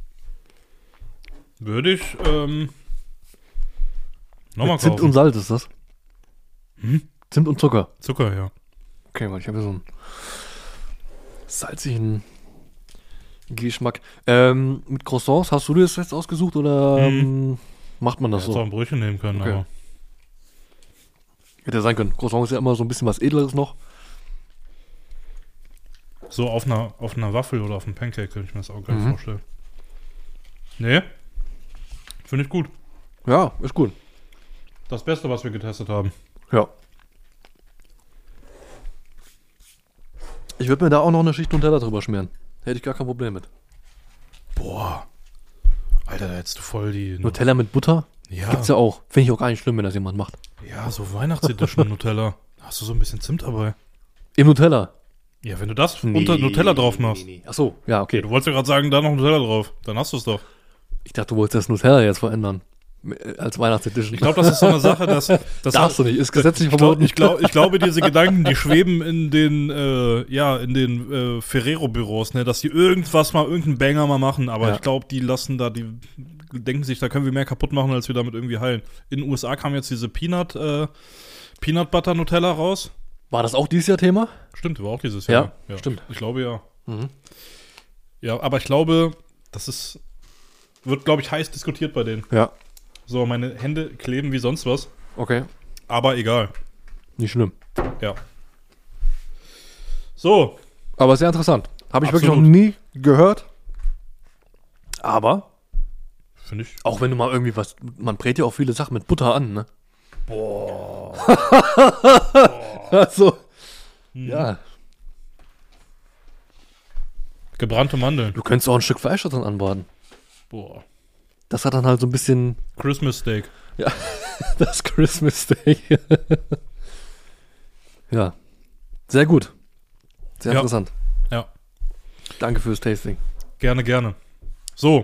würde ich, ähm, nochmal Mit Zimt kaufen. und Salz ist das. Hm? Zimt und Zucker. Zucker, ja. Okay, weil ich habe ja so einen salzigen Geschmack. Ähm, mit Croissants, hast du dir das jetzt ausgesucht oder ähm, macht man das Hätte auch so? ein Brötchen nehmen können, Okay. aber Hätte ja sein können. Croissant ist ja immer so ein bisschen was Edleres noch. so auf einer, auf einer Waffel oder auf einem Pancake könnte ich mir das auch geil Mhm. vorstellen. Nee, finde ich gut. Ja, ist gut. Das Beste, was wir getestet haben. Ja. Ich würde mir da auch noch eine Schicht Nutella drüber schmieren. Hätte ich gar kein Problem mit. Boah. Alter, da hättest du voll die... Nutella mit Butter ja, gibt's ja auch. Finde ich auch gar nicht schlimm, wenn das jemand macht. ja, so Weihnachtsedition Nutella. Hast du so ein bisschen Zimt dabei? Im Nutella. Ja, wenn du das unter Nutella drauf machst. Nee, nee. Ach so, ja, okay. Du wolltest ja gerade sagen, da noch Nutella drauf. Dann hast du es doch. Ich dachte, du wolltest das Nutella jetzt verändern. Als Weihnachtsedition. Ich glaube, das ist so eine Sache, dass... das Darfst du nicht, ist gesetzlich Ich, glaub, verboten. ich, glaub, ich glaube, diese Gedanken, die schweben in den, äh, ja, in den äh, Ferrero-Büros, ne, dass die irgendwas mal, irgendeinen Banger mal machen, aber Ja. ich glaube, die lassen da, die denken sich, da können wir mehr kaputt machen, als wir damit irgendwie heilen. In den U S A kam jetzt diese Peanut, äh, Peanut Butter Nutella raus. War das auch dieses Jahr Thema? Stimmt, war auch dieses Ja, Jahr. stimmt. Ich glaube, ja. Mhm. Ja, aber ich glaube, das ist, wird, glaube ich, heiß diskutiert bei denen. Ja. So, meine Hände kleben wie sonst was, Okay. aber egal. Nicht schlimm. Ja. So, Aber sehr interessant. Habe ich wirklich noch Absolut. nie gehört. Aber, finde ich. auch wenn du mal irgendwie was, man brät ja auch viele Sachen mit Butter an, ne? Boah. Also, Hm. ja. Gebrannte Mandeln. Du könntest auch ein Stück Fleisch da drin anbraten. Boah. Das hat dann halt so ein bisschen Christmas Steak. das Christmas Steak. Ja. Sehr gut. Sehr Ja. interessant. Ja. Danke fürs Tasting. Gerne, gerne. So,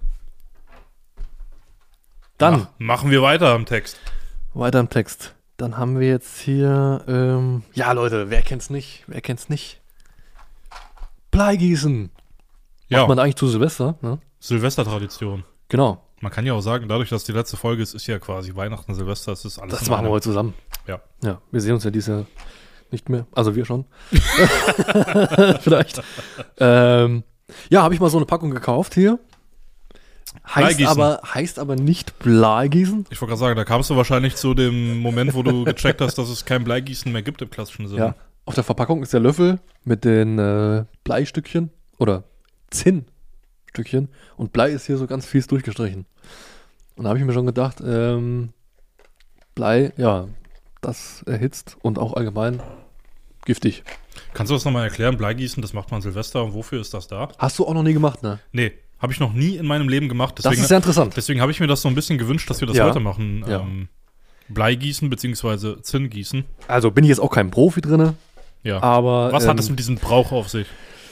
Dann mach, machen wir weiter am Text. weiter im Text. Dann haben wir jetzt hier, ähm, ja Leute, wer kennt's nicht? Wer kennt's nicht? Bleigießen. Ja, Macht man eigentlich zu Silvester, ne? Silvestertradition. Genau. Man kann ja auch sagen, dadurch, dass die letzte Folge ist, ist ja quasi Weihnachten, Silvester, es ist alles. Das in machen wir einem. heute zusammen. Ja. Ja, wir sehen uns ja dieses Jahr nicht mehr. Also wir schon. Vielleicht. Ähm, ja, habe ich mal so eine Packung gekauft hier. Heißt Bleigießen. aber, heißt aber nicht Bleigießen. Ich wollte gerade sagen, da kamst du wahrscheinlich zu dem Moment, wo du gecheckt hast, dass es kein Bleigießen mehr gibt im klassischen Sinne. Ja. Auf der Verpackung ist der Löffel mit den äh, Bleistückchen oder Zinnstückchen. Und Blei ist hier so ganz fies durchgestrichen. Und da habe ich mir schon gedacht, ähm, Blei, ja, das erhitzt und auch allgemein giftig. Kannst du das nochmal erklären? Bleigießen, das macht man Silvester und wofür ist das da? Hast du auch noch nie gemacht, ne? Nee, habe ich noch nie in meinem Leben gemacht. Das Deswegen, ist sehr interessant. deswegen habe ich mir das so ein bisschen gewünscht, dass wir das Ja. heute machen. Ja. Ähm, Bleigießen bzw. Zinngießen. Also bin ich jetzt auch kein Profi drinne, Ja. aber Was ähm, hat es mit diesem Brauch auf sich?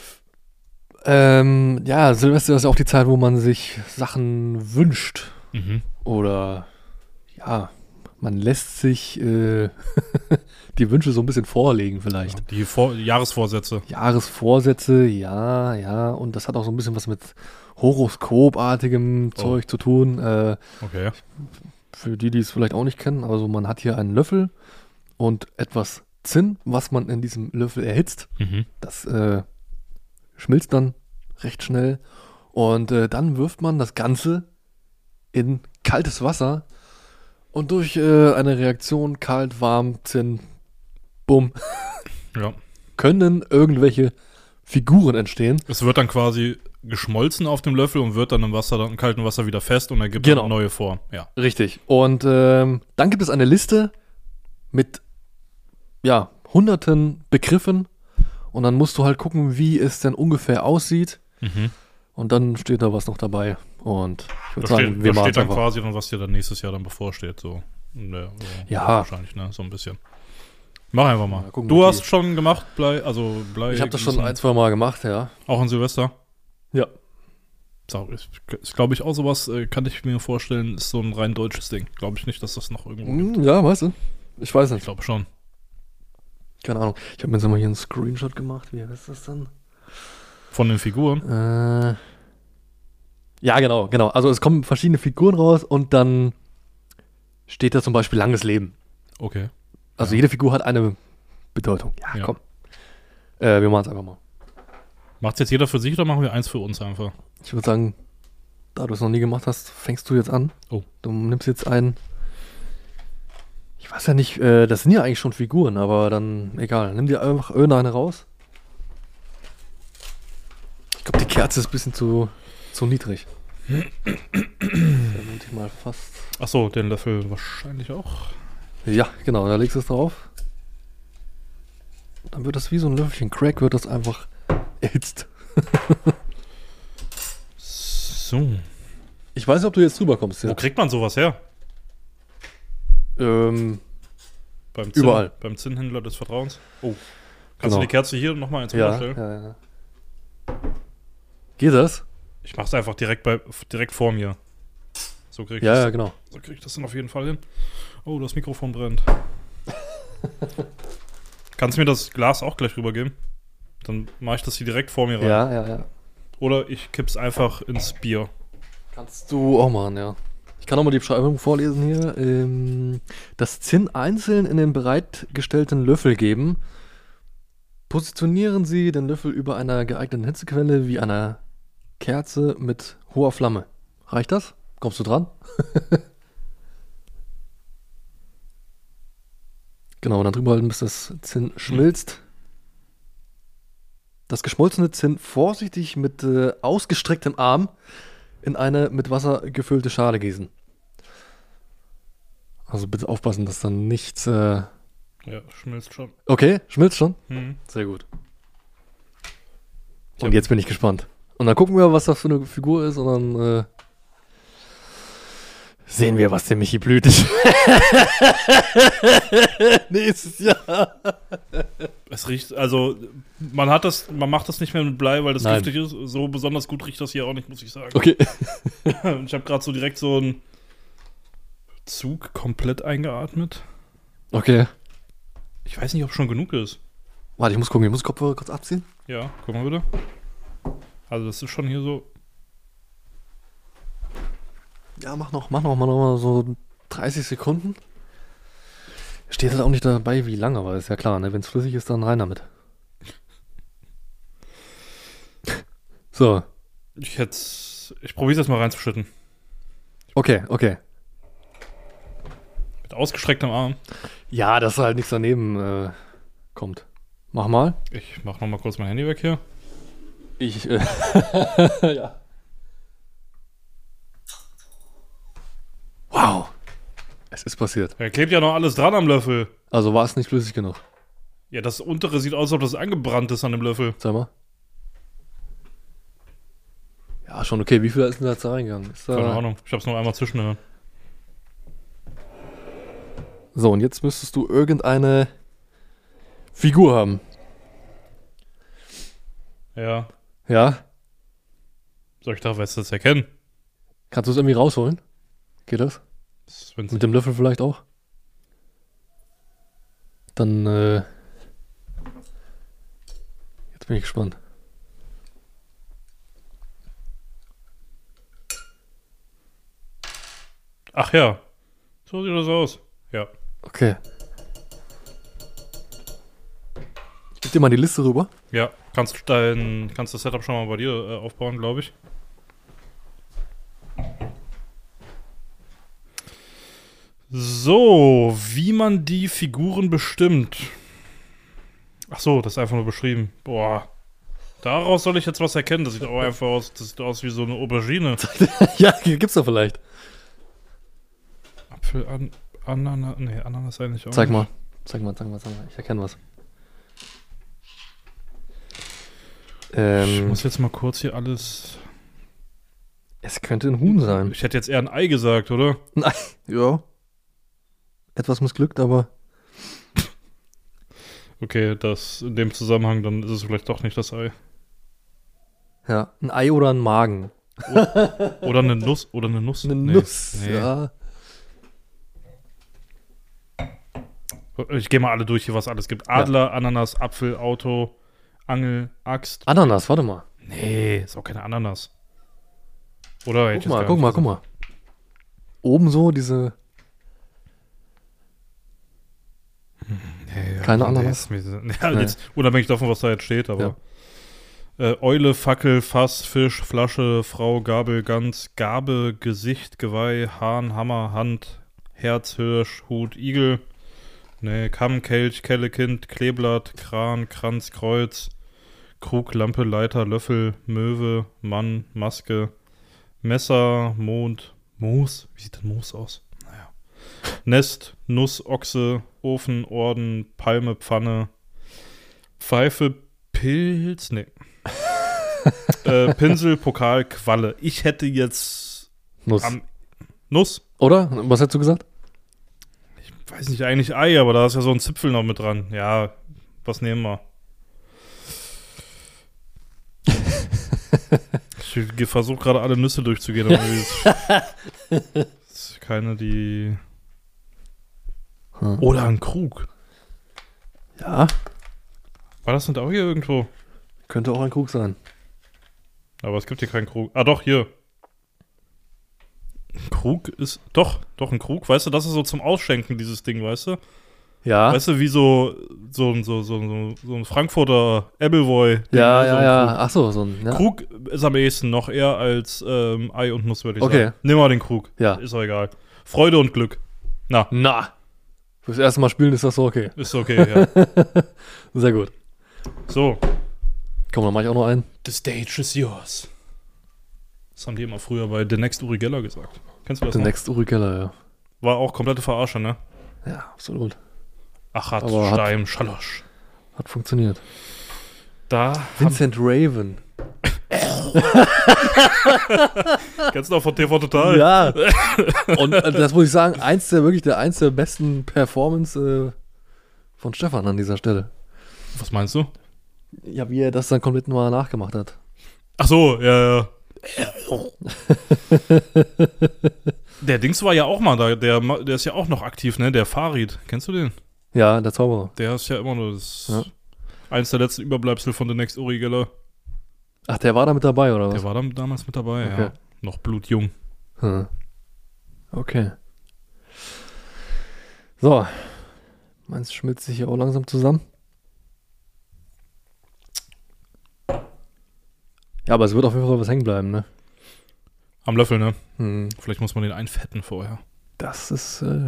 ähm, ja, Silvester ist ja auch die Zeit, wo man sich Sachen wünscht Mhm. oder ja, man lässt sich äh, die Wünsche so ein bisschen vorlegen vielleicht. Die Vor Jahresvorsätze. Jahresvorsätze, ja, ja, und das hat auch so ein bisschen was mit Horoskopartigem Oh. Zeug zu tun. Äh, Okay. für die, die es vielleicht auch nicht kennen, also man hat hier einen Löffel und etwas Zinn, was man in diesem Löffel erhitzt. Mhm. Das äh, schmilzt dann recht schnell und äh, dann wirft man das Ganze in kaltes Wasser und durch äh, eine Reaktion kalt, warm, Zinn bumm, Ja. können irgendwelche Figuren entstehen. Es wird dann quasi geschmolzen auf dem Löffel und wird dann im Wasser, dann im kalten Wasser wieder fest und ergibt Genau. dann eine neue Form. Ja. Richtig. Und ähm, dann gibt es eine Liste mit, ja, hunderten Begriffen und dann musst du halt gucken, wie es denn ungefähr aussieht Mhm. und dann steht da was noch dabei und ich würde Da sagen, steht, wir da machen steht es dann einfach. quasi dann, was dir dann nächstes Jahr dann bevorsteht. So. Ne, so Ja. Wahrscheinlich, ne? So ein bisschen. Mach einfach mal. Mal gucken, du was hast die- schon gemacht, Blei, also Blei. Ich habe das schon gießen. ein, zwei Mal gemacht, ja. Auch an Silvester? Ja. So, ist, ist glaube ich, auch sowas, äh, kann ich mir vorstellen, ist so ein rein deutsches Ding. Glaube ich nicht, dass das noch irgendwo gibt. Hm, ja, weißt du? Ich weiß Ich nicht. glaube schon. Keine Ahnung. Ich habe mir jetzt mal hier einen Screenshot gemacht. Wie heißt das dann? Von den Figuren. Äh, ja, genau, genau. Also es kommen verschiedene Figuren raus und dann steht da zum Beispiel langes Leben. Okay. Also Ja. jede Figur hat eine Bedeutung. Ja, Ja. komm. Äh, wir machen es einfach mal. Macht's jetzt jeder für sich oder machen wir eins für uns einfach? Ich würde sagen, da du es noch nie gemacht hast, fängst du jetzt an. Oh. Du nimmst jetzt einen. Ich weiß ja nicht, äh, das sind ja eigentlich schon Figuren, aber dann egal. Nimm dir einfach irgendeine raus. Ich glaube, die Kerze ist ein bisschen zu, zu niedrig. Vermute ich mal fast. Achso, den Löffel wahrscheinlich auch. Ja, genau, da legst du es drauf. Dann wird das wie so ein Löffelchen Crack, wird das einfach erhitzt. So. Ich weiß nicht, ob du jetzt drüber kommst. Wo Ja. kriegt man sowas her? Ähm, Beim Zinn, Überall. Beim Zinnhändler des Vertrauens. Oh. Kannst Genau. du die Kerze hier nochmal eins ja, rüberstellen? ja, ja. Geht das? Ich mach's einfach direkt, bei, direkt vor mir. So krieg ich Ja, das, ja, genau. so krieg ich das dann auf jeden Fall hin. Oh, das Mikrofon brennt. Kannst du mir das Glas auch gleich rübergeben? Dann mache ich das hier direkt vor mir rein. Ja, ja, ja. Oder ich kipp's einfach ins Bier. Kannst du auch machen, ja. Ich kann auch mal die Beschreibung vorlesen hier. Ähm, das Zinn einzeln in den bereitgestellten Löffel geben. Positionieren Sie den Löffel über einer geeigneten Hitzequelle wie einer Kerze mit hoher Flamme. Reicht das? Kommst du dran? Genau, dann drüber halten, bis das Zinn schmilzt. Das geschmolzene Zinn vorsichtig mit äh, ausgestrecktem Arm in eine mit Wasser gefüllte Schale gießen. Also bitte aufpassen, dass dann nichts... Äh Ja, schmilzt schon. okay, schmilzt schon? Mhm. Sehr gut. Ich Und hab- jetzt bin ich gespannt. Und dann gucken wir, was das für eine Figur ist und dann äh, sehen wir, was dem Michi blüht. Nächstes Jahr. Es riecht, also man hat das, man macht das nicht mehr mit Blei, weil das Nein. giftig ist. So besonders gut riecht das hier auch nicht, muss ich sagen. Okay. Und ich habe gerade so direkt so einen Zug komplett eingeatmet. Okay. Ich weiß nicht, ob schon genug ist. Warte, ich muss gucken, ich muss Kopfhörer kurz abziehen. Ja, guck mal bitte. Also das ist schon hier so. Ja, mach noch, mach noch mal, noch mal so dreißig Sekunden. Steht halt auch nicht dabei, wie lange, aber ist ja klar, ne? Wenn es flüssig ist, dann rein damit. So, Ich hätte, ich probiere es jetzt mal reinzuschütten. okay, okay. Mit ausgestrecktem Arm. Ja, dass halt nichts daneben äh, kommt. Mach mal. Ich mach noch mal kurz mein Handy weg hier. Ich, äh, ja. Wow. Es ist passiert. Da klebt ja noch alles dran am Löffel. Also war es nicht flüssig genug. Ja, das untere sieht aus, als ob das angebrannt ist an dem Löffel. Sag mal. Ja, schon okay. Wie viel ist denn da jetzt da reingegangen? Ist da Keine Ahnung. Ich hab's noch einmal zwischengehört. So, und jetzt müsstest du irgendeine Figur haben. Ja. Ja? Soll ich da was jetzt erkennen? Kannst du es irgendwie rausholen? Geht das? Das- wenn's- Mit dem Löffel vielleicht auch? Dann, äh. Jetzt bin ich gespannt. Ach ja. So sieht das aus. Ja. Okay. Ich gebe dir mal die Liste rüber. Ja. Kannst du dein, kannst das Setup schon mal bei dir äh, aufbauen, glaube ich. So, wie man die Figuren bestimmt. Ach so, das ist einfach nur beschrieben. Boah. Daraus soll ich jetzt was erkennen. Das sieht auch einfach aus, das sieht aus wie so eine Aubergine. Ja, gibt's doch vielleicht. Apfel, an, Ananas, nee, Ananas eigentlich auch Zeig nicht. mal. Zeig mal, zeig mal, zeig mal. Ich erkenne was. Ich Ähm, muss jetzt mal kurz hier alles... es könnte ein Huhn sein. Ich hätte jetzt eher ein Ei gesagt, oder? Nein. Ja. Etwas missglückt, aber... Okay, das in dem Zusammenhang, dann ist es vielleicht doch nicht das Ei. Ja, ein Ei oder ein Magen. Oder eine Nuss, oder eine Nuss. Eine Nee, Nuss, nee. ja. Ich gehe mal alle durch hier, was alles gibt. Adler, Ananas, Apfel, Auto, Angel, Axt. Ananas, warte mal. Nee, ist auch keine Ananas. Oder? Hätte ich Guck mal, jetzt gar guck nicht mal, guck gesagt. mal. Oben so diese... Nee, ja, Keine Mann, Ananas? der ist mir- Ja, Nee. jetzt, unabhängig davon, was da jetzt steht, aber. Äh, Eule, Fackel, Fass, Fisch, Flasche, Frau, Gabel, Gans, Gabe, Gesicht, Geweih, Hahn, Hammer, Hand, Herz, Hirsch, Hut, Igel. Nee, Kamm, Kelch, Kelle, Kind, Kleeblatt, Kran, Kranz, Kreuz, Krug, Lampe, Leiter, Löffel, Möwe, Mann, Maske, Messer, Mond, Moos. Wie sieht denn Moos aus? Naja. Nest, Nuss, Ochse, Ofen, Orden, Palme, Pfanne, Pfeife, Pilz, nee. äh, Pinsel, Pokal, Qualle. Ich hätte jetzt Nuss. am Nuss. Oder? Was hättest du gesagt? Ich weiß nicht, eigentlich Ei, aber da ist ja so ein Zipfel noch mit dran. Ja, was nehmen wir? Ich versuche gerade alle Nüsse durchzugehen, aber das ist keine, die... Hm. Oder ein Krug. Ja. War das nicht auch hier irgendwo? Könnte auch ein Krug sein. Aber es gibt hier keinen Krug. Ah, doch, hier. Ein Krug ist... Doch, doch, ein Krug. Weißt du, das ist so zum Ausschenken, dieses Ding, weißt du? Ja. Weißt du, wie so, so, ein- so, so, so, so ein Frankfurter Appleboy. ja, so ja, ein ja. Krug. Ach so, so ein... Ja. Krug ist am ehesten noch eher als ähm, Ei und Nuss, würde ich Okay. sagen. Nimm mal den Krug. Ja. Ist auch egal. Freude und Glück. Na, Na. Fürs erste Mal spielen ist das so okay. ist okay, ja. Sehr gut. So. Komm, dann mach ich auch noch einen. The stage is yours. Das haben die immer früher bei The Next Uri Geller gesagt. Kennst du das The noch? Next Uri Geller, ja. War auch komplette Verarsche, ne? Ja, absolut. Achat, Aber hat- Steim, Schalosch. Hat funktioniert. Da haben, Vincent Raven. kennst du auch von T V Total? Ja. Und äh, das muss ich sagen, eins der wirklich der eins der besten Performance äh, von Stefan an dieser Stelle. Was meinst du? Ja, wie er das dann komplett mal nachgemacht hat. Ach so, ja, ja. Der Dings war ja auch mal da, der, der ist ja auch noch aktiv, ne? Der Farid. Kennst du den? Ja, der Zauberer. Der ist ja immer nur das Ja. eins der letzten Überbleibsel von The Next Uri Geller. Ach, der war da mit dabei, oder was? Der war dann damals mit dabei, Okay. ja. Noch blutjung. Hm. Okay. So. Meins schmilzt sich hier auch langsam zusammen. Ja, aber es wird auf jeden Fall was hängen bleiben, ne? Am Löffel, ne? Hm. Vielleicht muss man den einfetten vorher. Das ist, äh,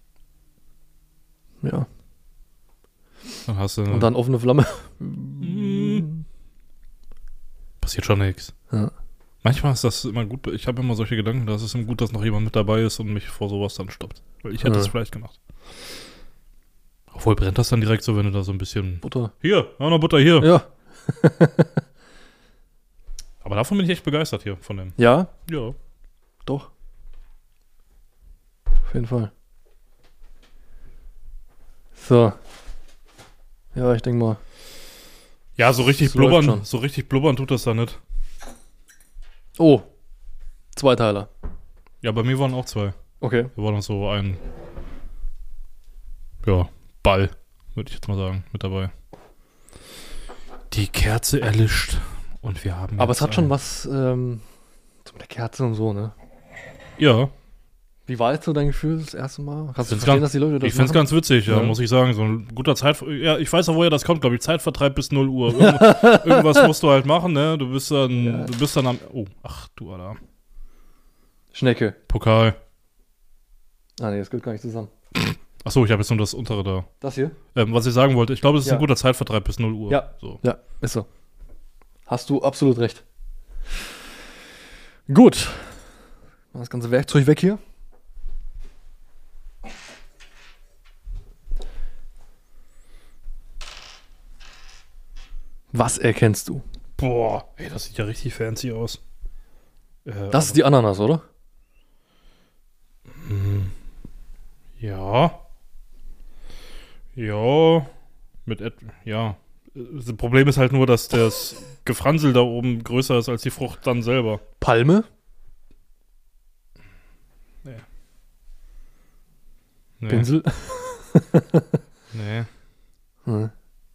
ja. Dann hast du. Und dann offene Flamme. Mm. Passiert schon nichts. Ja. Manchmal ist das immer gut. Ich habe immer solche Gedanken, dass es immer gut, dass noch jemand mit dabei ist und mich vor sowas dann stoppt. Weil ich hätte Ja. es vielleicht gemacht. Obwohl brennt das dann direkt so, wenn du da so ein bisschen. Butter. Hier, auch noch Butter hier. Ja. Aber davon bin ich echt begeistert hier, von dem. Ja, Ja. doch. Auf jeden Fall. So. Ja, ich denke mal. Ja, so richtig Das läuft blubbern, schon. so richtig blubbern tut das da nicht. Oh. Zweiteiler. Ja, bei mir waren auch zwei. Okay. Da war noch so ein, ja, Ball, würde ich jetzt mal sagen, mit dabei. Die Kerze erlischt und wir haben Aber jetzt es hat schon ein- was ähm, so mit der Kerze und so, ne? Ja, Wie war jetzt so dein Gefühl das erste Mal? Kannst du Find's verstehen, ganz- dass die Leute das ich finde es machen? ganz witzig, ja, Ja. muss ich sagen. So ein guter Zeit, ja, ich weiß auch, woher das kommt, glaube ich, Zeitvertreib bis null Uhr. Irgend, irgendwas musst du halt machen, ne? Du bist dann, Ja. du bist dann am, oh, ach du Alarm. Schnecke. Pokal. Ah, nee, das gehört gar nicht zusammen. Achso, ich habe jetzt nur das untere da. Das hier? Ähm, was ich sagen wollte, ich glaube, es ist Ja. ein guter Zeitvertreib bis null Uhr. Ja. So. Ja, ist so. Hast du absolut recht. Gut. Das ganze Werkzeug weg hier. Was erkennst du? Boah, ey, das sieht ja richtig fancy aus. Äh, Das ist die Ananas, oder? Ja. Ja. Mit et ja. Das Problem ist halt nur, dass das Gefransel da oben größer ist als die Frucht dann selber. Palme? Nee. Pinsel? Nee. Hm.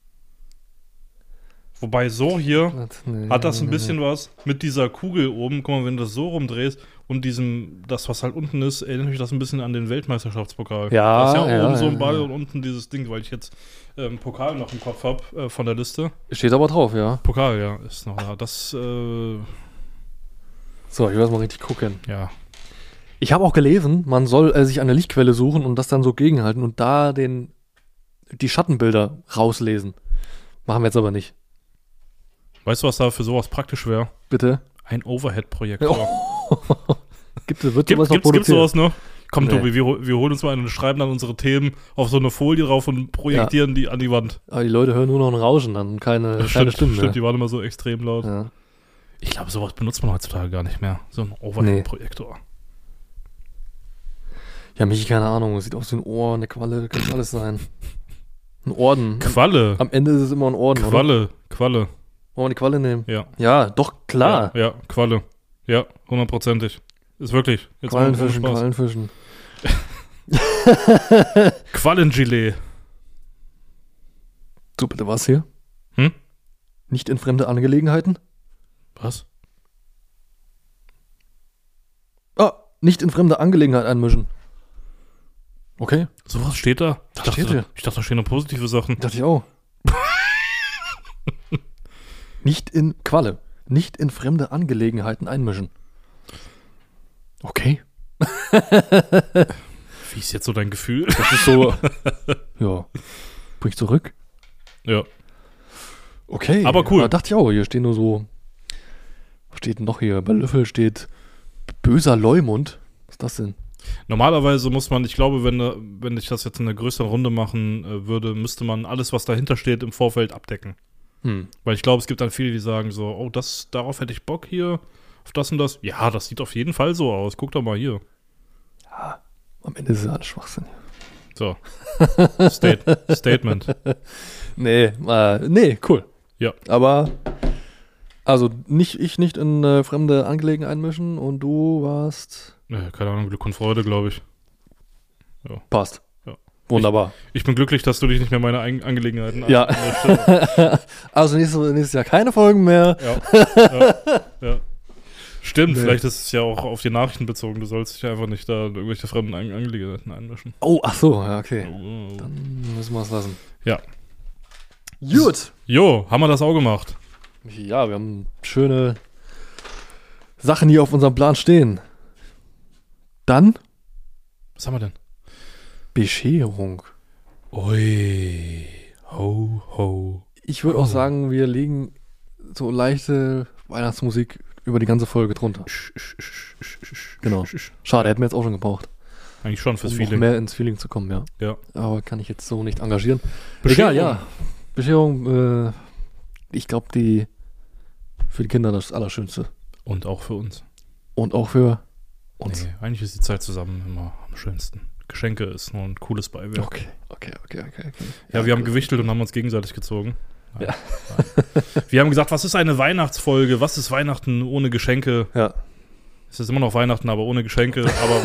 Wobei so hier Nee, hat das ein nee, bisschen was mit dieser Kugel oben. Guck mal, wenn du das so rumdrehst und diesem, das was halt unten ist, erinnert mich das ein bisschen an den Weltmeisterschaftspokal. Ja, Da ist ja, ja, oben so ein ja, Ball ja. und unten dieses Ding, weil ich jetzt ähm, Pokal noch im Kopf habe äh, von der Liste. nee. Steht aber drauf, ja. Pokal, ja, ist noch da. Das, äh, So, ich will das mal richtig gucken. ja. Ich habe auch gelesen, man soll äh, sich eine Lichtquelle suchen und das dann so gegenhalten und da den, die Schattenbilder rauslesen. Machen wir jetzt aber nicht. Weißt du, was da für sowas praktisch wäre? Bitte? Ein Overhead-Projektor. Gibt es, wird Gibt, sowas noch gibt's, gibt's produziert? sowas noch? Komm, Nee. Tobi, wir, hol- wir holen uns mal einen und schreiben dann unsere Themen auf so eine Folie drauf und projektieren die an die Wand. Aber die Leute hören nur noch ein Rauschen dann und keine, keine stimmt, Stimmen stimmt, mehr. die waren immer so extrem laut. Ja. Ich glaube, sowas benutzt man heutzutage gar nicht mehr. So ein Overhead-Projektor. ja, Michi, keine Ahnung. Sieht aus wie ein Ohr, eine Qualle, kann alles sein. Ein Orden. Qualle. Am Ende ist es immer ein Orden, oder? Qualle. Qualle. Wollen wir die Qualle nehmen? Ja. Ja, doch, klar. Ja, ja, Qualle. Ja, hundertprozentig. Ist wirklich. Jetzt mal ohne Quallenfischen, Spaß. Quallenfischen. Quallengilet. So, bitte was hier? Hm? Nicht in fremde Angelegenheiten? Was? Ah, nicht in fremde Angelegenheiten einmischen. Okay, Sowas steht da? Ich Das dachte, steht hier. ich dachte, da stehen nur positive Sachen. dachte ich auch. Nicht in Qualle. Nicht in fremde Angelegenheiten einmischen. Okay. Wie ist jetzt so dein Gefühl? Das ist so. Ja. Bring ich zurück. Ja. Okay. Aber cool. Da dachte ich auch, hier stehen nur so. Was steht denn noch hier? Bei Löffel steht böser Leumund. Was ist das denn? Normalerweise muss man, ich glaube, wenn, da- wenn ich das jetzt in einer größeren Runde machen äh, würde, müsste man alles, was dahinter steht, im Vorfeld abdecken. Hm. Weil ich glaube, es gibt dann viele, die sagen so, oh, das, darauf hätte ich Bock hier, auf das und das. Ja, das sieht auf jeden Fall so aus. Guck doch mal hier. Am Ende ist es alles Schwachsinn. So. State, Statement. Nee, äh, nee, cool. Ja. Aber, also nicht ich nicht in äh, fremde Angelegenheiten einmischen und du warst. Äh, keine Ahnung, Glück und Freude, glaube ich. Passt. Ja. Wunderbar. Ich bin glücklich, dass du dich nicht mehr meine Ein Angelegenheiten an- Ja. an- Also nächstes, nächstes Jahr keine Folgen mehr. Ja. ja. ja. Stimmt, Nee. vielleicht ist es ja auch auf die Nachrichten bezogen. Du sollst dich einfach nicht da in irgendwelche fremden An Angelegenheiten einmischen. Oh, ach so, ja, okay. Oh. Dann müssen wir es lassen. Ja. Gut. Jo, haben wir das auch gemacht. Ja, wir haben schöne Sachen hier auf unserem Plan stehen. Dann Was haben wir denn? Bescherung. Ui. Ho, ho. Ich würde Oh. auch sagen, wir legen so leichte Weihnachtsmusik über die ganze Folge drunter. Sch, sch, sch, sch, sch, Genau. sch, sch. Schade, hätten wir jetzt auch schon gebraucht, Eigentlich schon fürs um noch Feeling. mehr ins Feeling zu kommen, ja. Ja. Aber kann ich jetzt so nicht engagieren. Bescherung. Egal, ja. Bescherung, äh, ich glaube, die für die Kinder das Allerschönste. Und auch für uns. Und auch für uns. Nee, eigentlich ist die Zeit zusammen immer am schönsten. Geschenke ist nur ein cooles Beiwerk. Okay, okay, okay, okay. okay. Ja, wir haben gut. gewichtelt und haben uns gegenseitig gezogen. Nein, Ja. nein. Wir haben gesagt, was ist eine Weihnachtsfolge? Was ist Weihnachten ohne Geschenke? Ja. Es ist immer noch Weihnachten, aber ohne Geschenke. Aber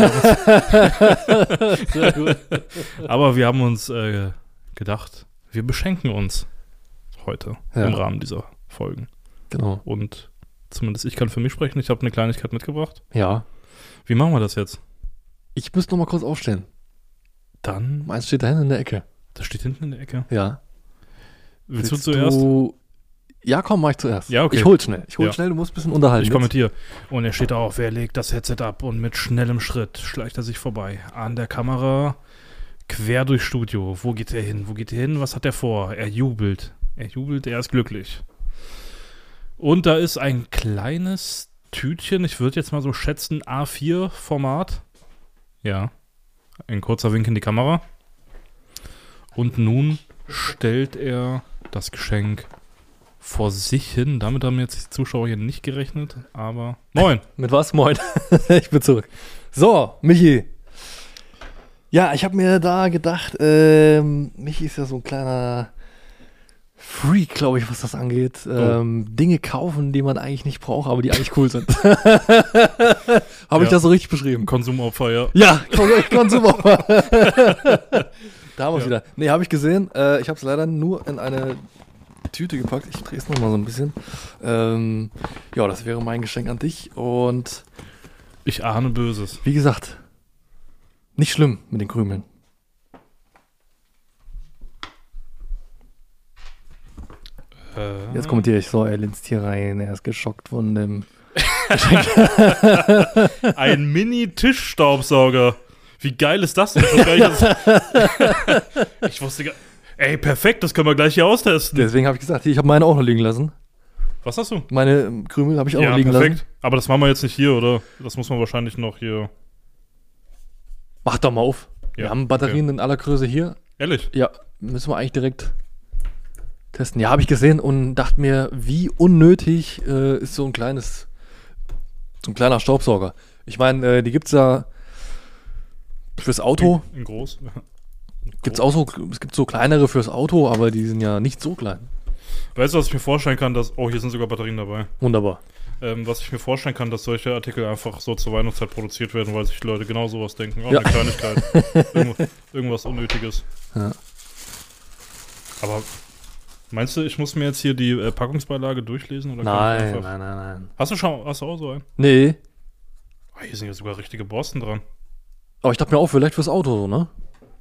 wir, Sehr gut. aber wir haben uns äh, gedacht, wir beschenken uns heute Ja. im Rahmen dieser Folgen. Genau. Und zumindest ich kann für mich sprechen. Ich habe eine Kleinigkeit mitgebracht. Ja. Wie machen wir das jetzt? Ich müsste noch mal kurz aufstehen. Dann, Meins steht da hinten in der Ecke. das steht hinten in der Ecke. Ja. Willst, du zuerst? Du... Ja, komm, mach ich zuerst. Ja, okay. Ich hol schnell. Ich hol Ja. schnell, du musst ein bisschen unterhalten. Ich jetzt. kommentiere. Und er steht auf, wer legt das Headset ab und mit schnellem Schritt schleicht er sich vorbei. An der Kamera quer durchs Studio. Wo geht er hin? Wo geht er hin? Was hat er vor? Er jubelt. Er jubelt, er ist glücklich. Und da ist ein kleines Tütchen, ich würde jetzt mal so schätzen, A vier Format. Ja, ein kurzer Wink in die Kamera. Und nun stellt er das Geschenk vor sich hin. Damit haben jetzt die Zuschauer hier nicht gerechnet, aber moin. Mit was? Moin. Ich bin zurück. So, Michi. Ja, ich habe mir da gedacht, ähm, Michi ist ja so ein kleiner Freak, glaube ich, was das angeht. Ähm, oh. Dinge kaufen, die man eigentlich nicht braucht, aber die eigentlich cool sind. Habe ja. ich das so richtig beschrieben? Konsumopfer, ja. Ja, Konsumopfer. Da haben wir es ja. wieder. Nee, habe ich gesehen. Äh, ich habe es leider nur in eine Tüte gepackt. Ich drehe es nochmal so ein bisschen. Ähm, ja, das wäre mein Geschenk an dich. Und ich ahne Böses. Wie gesagt, nicht schlimm mit den Krümeln. Äh, Jetzt kommentiere ich so, er linst hier rein. Er ist geschockt von dem Geschenk. Ein Mini-Tischstaubsauger. Wie geil ist das denn? Ich wusste, gar nicht, ich wusste gar ey, perfekt, das können wir gleich hier austesten. Deswegen habe ich gesagt, ich habe meine auch noch liegen lassen. Was hast du? Meine Krümel habe ich auch ja, noch liegen perfekt. lassen. Aber das machen wir jetzt nicht hier, oder? Das muss man wahrscheinlich noch hier... Mach doch mal auf. Ja, wir haben Batterien okay. in aller Größe hier. Ehrlich? Ja, müssen wir eigentlich direkt testen. Ja, habe ich gesehen und dachte mir, wie unnötig äh, ist so ein kleines, so ein kleiner Staubsauger. Ich meine, äh, die gibt's ja fürs Auto. In, in groß. Gibt's auch so, es gibt so kleinere fürs Auto, aber die sind ja nicht so klein. Weißt du, was ich mir vorstellen kann, dass, oh, hier sind sogar Batterien dabei. Wunderbar. Ähm, was ich mir vorstellen kann, dass solche Artikel einfach so zur Weihnachtszeit produziert werden, weil sich die Leute genau sowas denken. Auch ja. eine Kleinigkeit. Irgendwas, irgendwas Unnötiges. Ja. Aber meinst du, ich muss mir jetzt hier die äh, Packungsbeilage durchlesen? Oder nein, nein, nein, nein. Hast du schon, hast du auch so einen? Nee. Oh, hier sind ja sogar richtige Borsten dran. Aber ich dachte mir auch, vielleicht fürs Auto, so, ne?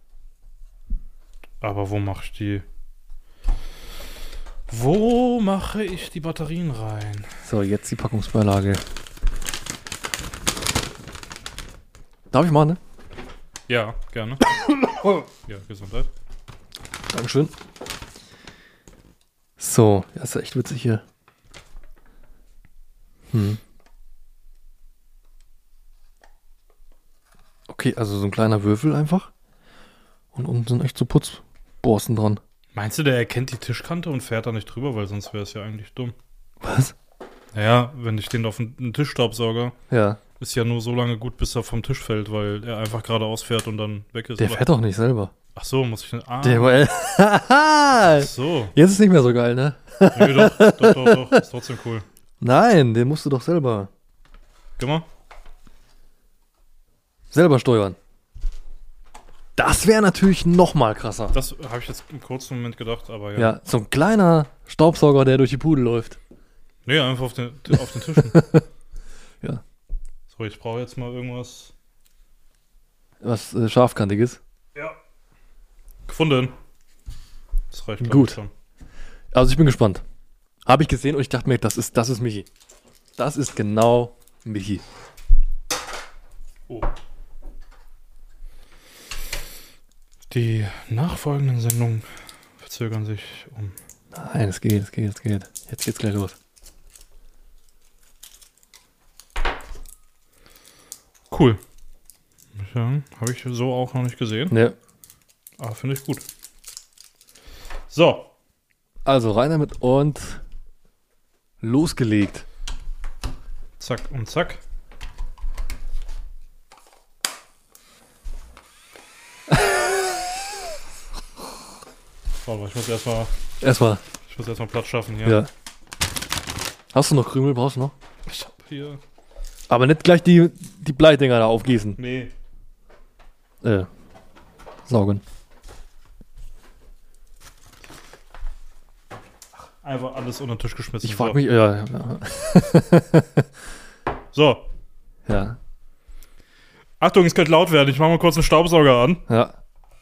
Aber wo mache ich die... Wo mache ich die Batterien rein? So, jetzt die Packungsbeilage. Darf ich mal, ne? Ja, gerne. Ja, Gesundheit. Dankeschön. So, das ist echt witzig hier. Hm. Okay, also so ein kleiner Würfel einfach. Und unten sind echt so Putzborsten dran. Meinst du, der erkennt die Tischkante und fährt da nicht drüber? Weil sonst wäre es ja eigentlich dumm. Was? Naja, wenn ich den auf einen Tischstaubsauger, ja. ist ja nur so lange gut, bis er vom Tisch fällt, weil er einfach geradeaus fährt und dann weg ist. Der fährt doch nicht selber. Ach so, muss ich... Ah. Der, well. Ach so. Jetzt ist nicht mehr so geil, ne? Nee, doch, doch, doch, doch. Ist trotzdem cool. Nein, den musst du doch selber... Geh mal. Selber steuern. Das wäre natürlich noch mal krasser. Das habe ich jetzt im kurzen Moment gedacht, aber ja. Ja, so ein kleiner Staubsauger, der durch die Bude läuft. Nee, einfach auf den, auf den Tischen. Ja. So, ich brauche jetzt mal irgendwas. Was äh, scharfkantiges? Ja. Gefunden. Das reicht gut. Schon. Also ich bin gespannt. Habe ich gesehen und ich dachte mir, das ist, das ist Michi. Das ist genau Michi. Oh. Die nachfolgenden Sendungen verzögern sich um... Nein, es geht, es geht, es geht. Jetzt geht's gleich los. Cool. Ja, habe ich so auch noch nicht gesehen. Ja. Aber finde ich gut. So. Also rein damit und losgelegt. Zack und zack. Ich muss erstmal. Erstmal. Ich muss erstmal Platz schaffen hier. Ja. Hast du noch Krümel? Brauchst du noch? Ich hab hier. Aber nicht gleich die, die Bleidinger da aufgießen. Nee. Äh. Saugen. Einfach alles unter den Tisch geschmissen. Ich frag so. mich. Ja, ja. So. Ja. Achtung, es könnte laut werden. Ich mach mal kurz einen Staubsauger an. Ja.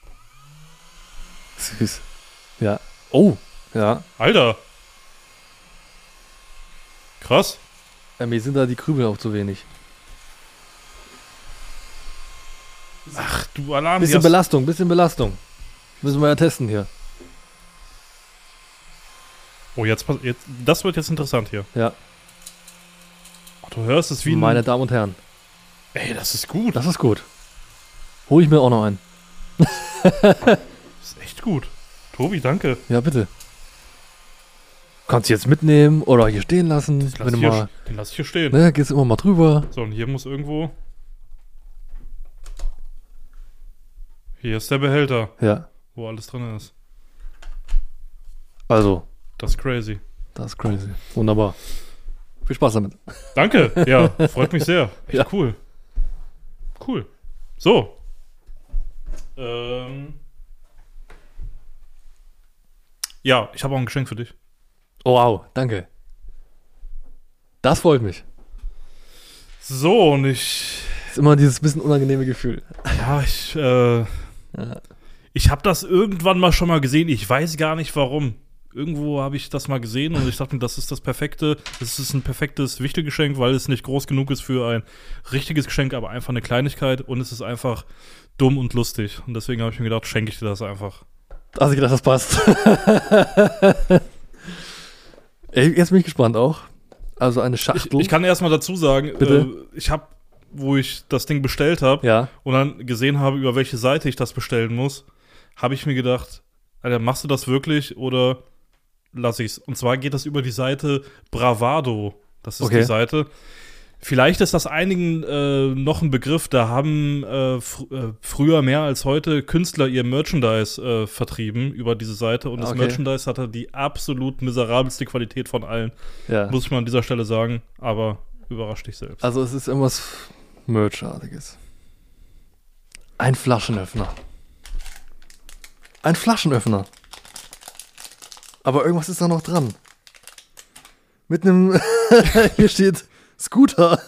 Süß. Ja. Oh. Ja. Alter. Krass. Ja, mir sind da die Krümel auch zu wenig. Ach, du Alarm. Bisschen Belastung, bisschen Belastung. Müssen wir ja testen hier. Oh, jetzt, jetzt, das wird jetzt interessant hier. Ja. Oh, du hörst es wie ein... Meine Damen und Herren. Ey, das ist gut. Das ist gut. Hol ich mir auch noch einen. Das ist echt gut. Tobi, danke. Ja, bitte. Kannst du jetzt mitnehmen oder hier stehen lassen. Den lass wenn ich, du hier, mal, den lass ich hier stehen. ne, gehst immer mal drüber. So, und hier muss irgendwo... Hier ist der Behälter, Ja. wo alles drin ist. Also, Das ist crazy. das ist crazy. Wunderbar. Viel Spaß damit. Danke. Ja, freut mich sehr. Echt Ja. cool. Cool. So. Ähm... Ja, ich habe auch ein Geschenk für dich. Oh, wow, danke. Das freut mich. So, und ich... Das ist immer dieses bisschen unangenehme Gefühl. Ja, ich... Äh, Ja. ich habe das irgendwann mal schon mal gesehen. Ich weiß gar nicht, warum. Irgendwo habe ich das mal gesehen und ich dachte mir, das ist das perfekte... Das ist ein perfektes Wichtelgeschenk, weil es nicht groß genug ist für ein richtiges Geschenk, aber einfach eine Kleinigkeit. Und es ist einfach dumm und lustig. Und deswegen habe ich mir gedacht, schenke ich dir das einfach. Also ich gedacht, das passt. Ey, jetzt bin ich gespannt auch. Also eine Ich, Schachtel. ich kann erst mal dazu sagen, Bitte? äh, ich habe, wo ich das Ding bestellt habe ja. und dann gesehen habe, über welche Seite ich das bestellen muss, habe ich mir gedacht, Alter, machst du das wirklich oder lass ich's? Und zwar geht das über die Seite Bravado. Das ist Okay. die Seite. Vielleicht ist das einigen äh, noch ein Begriff, da haben äh, fr äh, früher mehr als heute Künstler ihr Merchandise äh, vertrieben über diese Seite und das Okay. Merchandise hatte die absolut miserabelste Qualität von allen. Ja. Muss ich mal an dieser Stelle sagen, aber überrasch dich selbst. Also es ist irgendwas Merchartiges. Ein Flaschenöffner. Ein Flaschenöffner. Aber irgendwas ist da noch dran. Mit einem... Hier steht Scooter.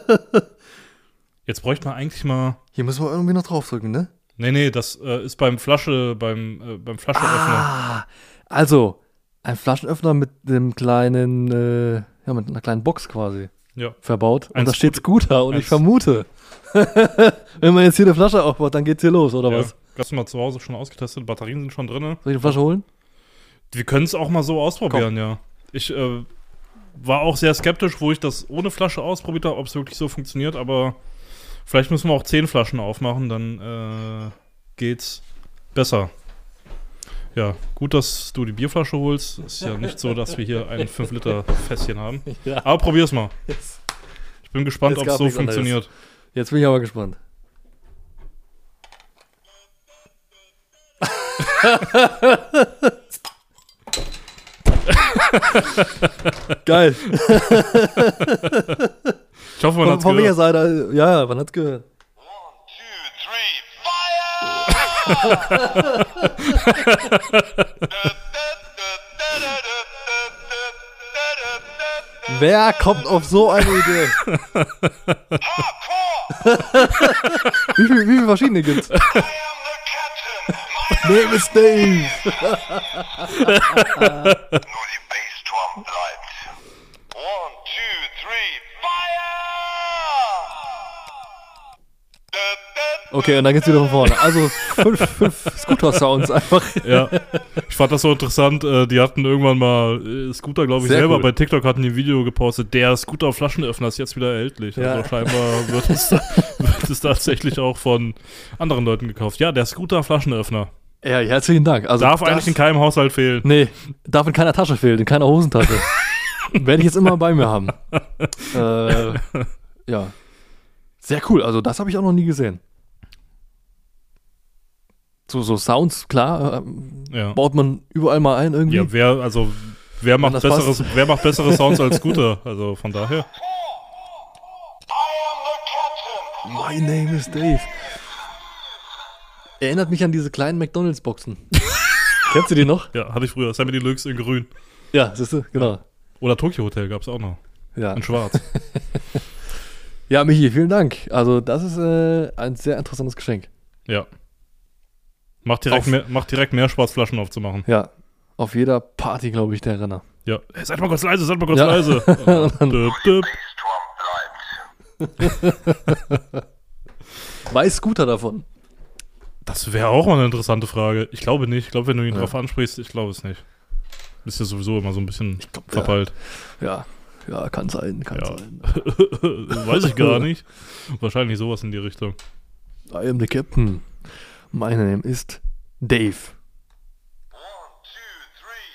Jetzt bräuchte man eigentlich mal. Hier müssen wir irgendwie noch draufdrücken, ne? Nee, nee, das äh, ist beim Flasche, beim, äh, beim Flaschenöffner. Ah, also ein Flaschenöffner mit dem kleinen, äh, ja, mit einer kleinen Box quasi Ja. verbaut. Und Ein da steht Scooter und ein ich vermute, wenn man jetzt hier eine Flasche aufbaut, dann geht's hier los, oder Ja. was? Hast du mal zu Hause schon ausgetestet? Batterien sind schon drin. Soll ich eine Flasche holen? Wir können es auch mal so ausprobieren, ja. Ich äh, war auch sehr skeptisch, wo ich das ohne Flasche ausprobiert habe, ob es wirklich so funktioniert, aber vielleicht müssen wir auch zehn Flaschen aufmachen, dann äh, geht's besser. Ja, gut, dass du die Bierflasche holst. Ist ja nicht so, dass wir hier ein fünf Liter Fässchen haben. Ja. Aber probier's mal. Jetzt, Ich bin gespannt, Jetzt ob es gab so nichts anderes. funktioniert. jetzt bin ich aber gespannt. Geil. Ich hoffe, man Von, hat's von welcher gehört. Seite? Ja, ja, man hat's gehört. Wer kommt auf so eine Idee? wie, viel, wie viele verschiedene gibt's? Name is Dave. Nur die Bassdrum bleibt. One, two, three, fire! Okay, und dann geht's wieder von vorne. Also fünf, fünf Scooter-Sounds einfach. Ja, ich fand das so interessant. Äh, die hatten irgendwann mal, äh, Scooter, glaube ich, Sehr selber cool. bei TikTok hatten die ein Video gepostet. Der Scooter-Flaschenöffner ist jetzt wieder erhältlich. Ja. Also scheinbar wird es, wird es tatsächlich auch von anderen Leuten gekauft. Ja, der Scooter-Flaschenöffner. Ja, herzlichen Dank. Also Darf das- eigentlich in keinem Haushalt fehlen. Nee, darf in keiner Tasche fehlen, in keiner Hosentasche. Werde ich jetzt immer bei mir haben. Äh, ja. Sehr cool, also das habe ich auch noch nie gesehen. So, so Sounds, klar, ähm, Ja. baut man überall mal ein irgendwie. Ja, wer, also, wer macht das besseres, wer macht bessere Sounds als Scooter? Also von daher. My name is Dave. Erinnert mich an diese kleinen McDonalds-Boxen. Kennst du die noch? Ja, hatte ich früher. Sammy Deluxe in grün. Ja, siehst du, genau. Oder Tokyo Hotel gab es auch noch. Ja. In schwarz. Ja, Michi, vielen Dank. Also das ist äh, ein sehr interessantes Geschenk. Ja. Macht direkt, Auf- mehr, macht direkt mehr Spaß, Flaschen aufzumachen. Ja, auf jeder Party, glaube ich, der Renner. Ja. Hey, seid mal kurz leise, seid mal kurz Ja. leise. Döp, döp. Bassdrum bleibt. Weiß Scooter davon. Das wäre auch mal eine interessante Frage. Ich glaube nicht. Ich glaube, wenn du ihn Ja. drauf ansprichst, ich glaube es nicht. Bist ja sowieso immer so ein bisschen glaub, verpeilt. Ja, ja, kann sein, kann Ja. sein. Weiß ich gar nicht. Wahrscheinlich sowas in die Richtung. I am the Captain. My name ist Dave. One, two, three,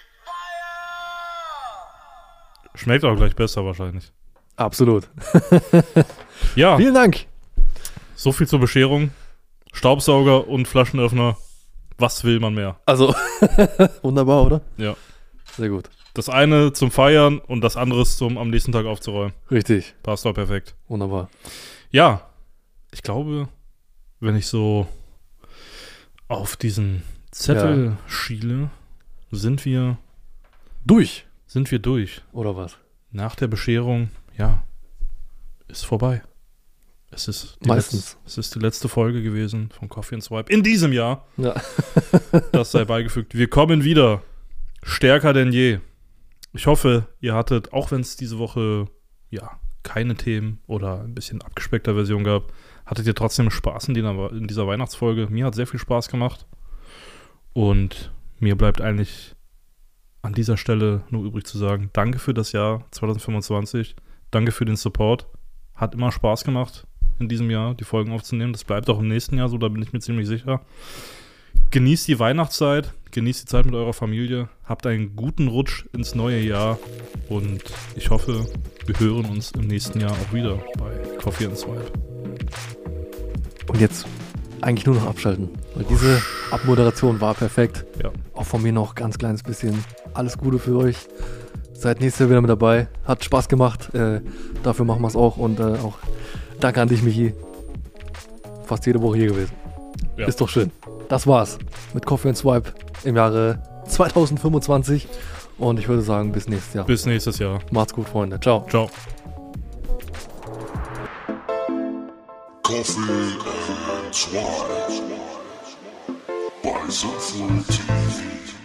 fire! Schmeckt auch gleich besser wahrscheinlich. Absolut. Ja, Vielen Dank. so viel zur Bescherung. Staubsauger und Flaschenöffner. Was will man mehr? Also, wunderbar, oder? Ja. Sehr gut. Das eine zum Feiern und das andere zum am nächsten Tag aufzuräumen. Richtig. Passt doch perfekt. Wunderbar. Ja, ich glaube, wenn ich so auf diesen Zettel Ja. schiele, sind wir, Durch. sind wir durch. Oder was? Nach der Bescherung, ja, ist vorbei. Es ist die, Meistens. Letz, es ist die letzte Folge gewesen von Coffee and Swipe in diesem Jahr. Ja. Das sei beigefügt. Wir kommen wieder. Stärker denn je. Ich hoffe, ihr hattet, auch wenn es diese Woche ja keine Themen oder ein bisschen abgespeckter Version gab, hattet ihr trotzdem Spaß in dieser, in dieser Weihnachtsfolge. Mir hat sehr viel Spaß gemacht. Und mir bleibt eigentlich an dieser Stelle nur übrig zu sagen, danke für das Jahr zwanzig fünfundzwanzig. Danke für den Support. Hat immer Spaß gemacht, in diesem Jahr die Folgen aufzunehmen. Das bleibt auch im nächsten Jahr so, da bin ich mir ziemlich sicher. Genießt die Weihnachtszeit, genießt die Zeit mit eurer Familie, habt einen guten Rutsch ins neue Jahr und ich hoffe, wir hören uns im nächsten Jahr auch wieder bei Coffee and Swipe. Und jetzt eigentlich nur noch abschalten. Weil diese Abmoderation war perfekt. Ja. Auch von mir noch ganz kleines bisschen. Alles Gute für euch. Seid nächstes Jahr wieder mit dabei. Hat Spaß gemacht. Äh, dafür machen wir es auch. Und äh, auch danke an dich, Michi. Fast jede Woche hier gewesen. Ja. Ist doch schön. Das war's mit Coffee and Swipe im Jahre zwanzig fünfundzwanzig. Und ich würde sagen, bis nächstes Jahr. Bis nächstes Jahr. Macht's gut, Freunde. Ciao. Ciao. Coffee and Swipe by Soulful T V.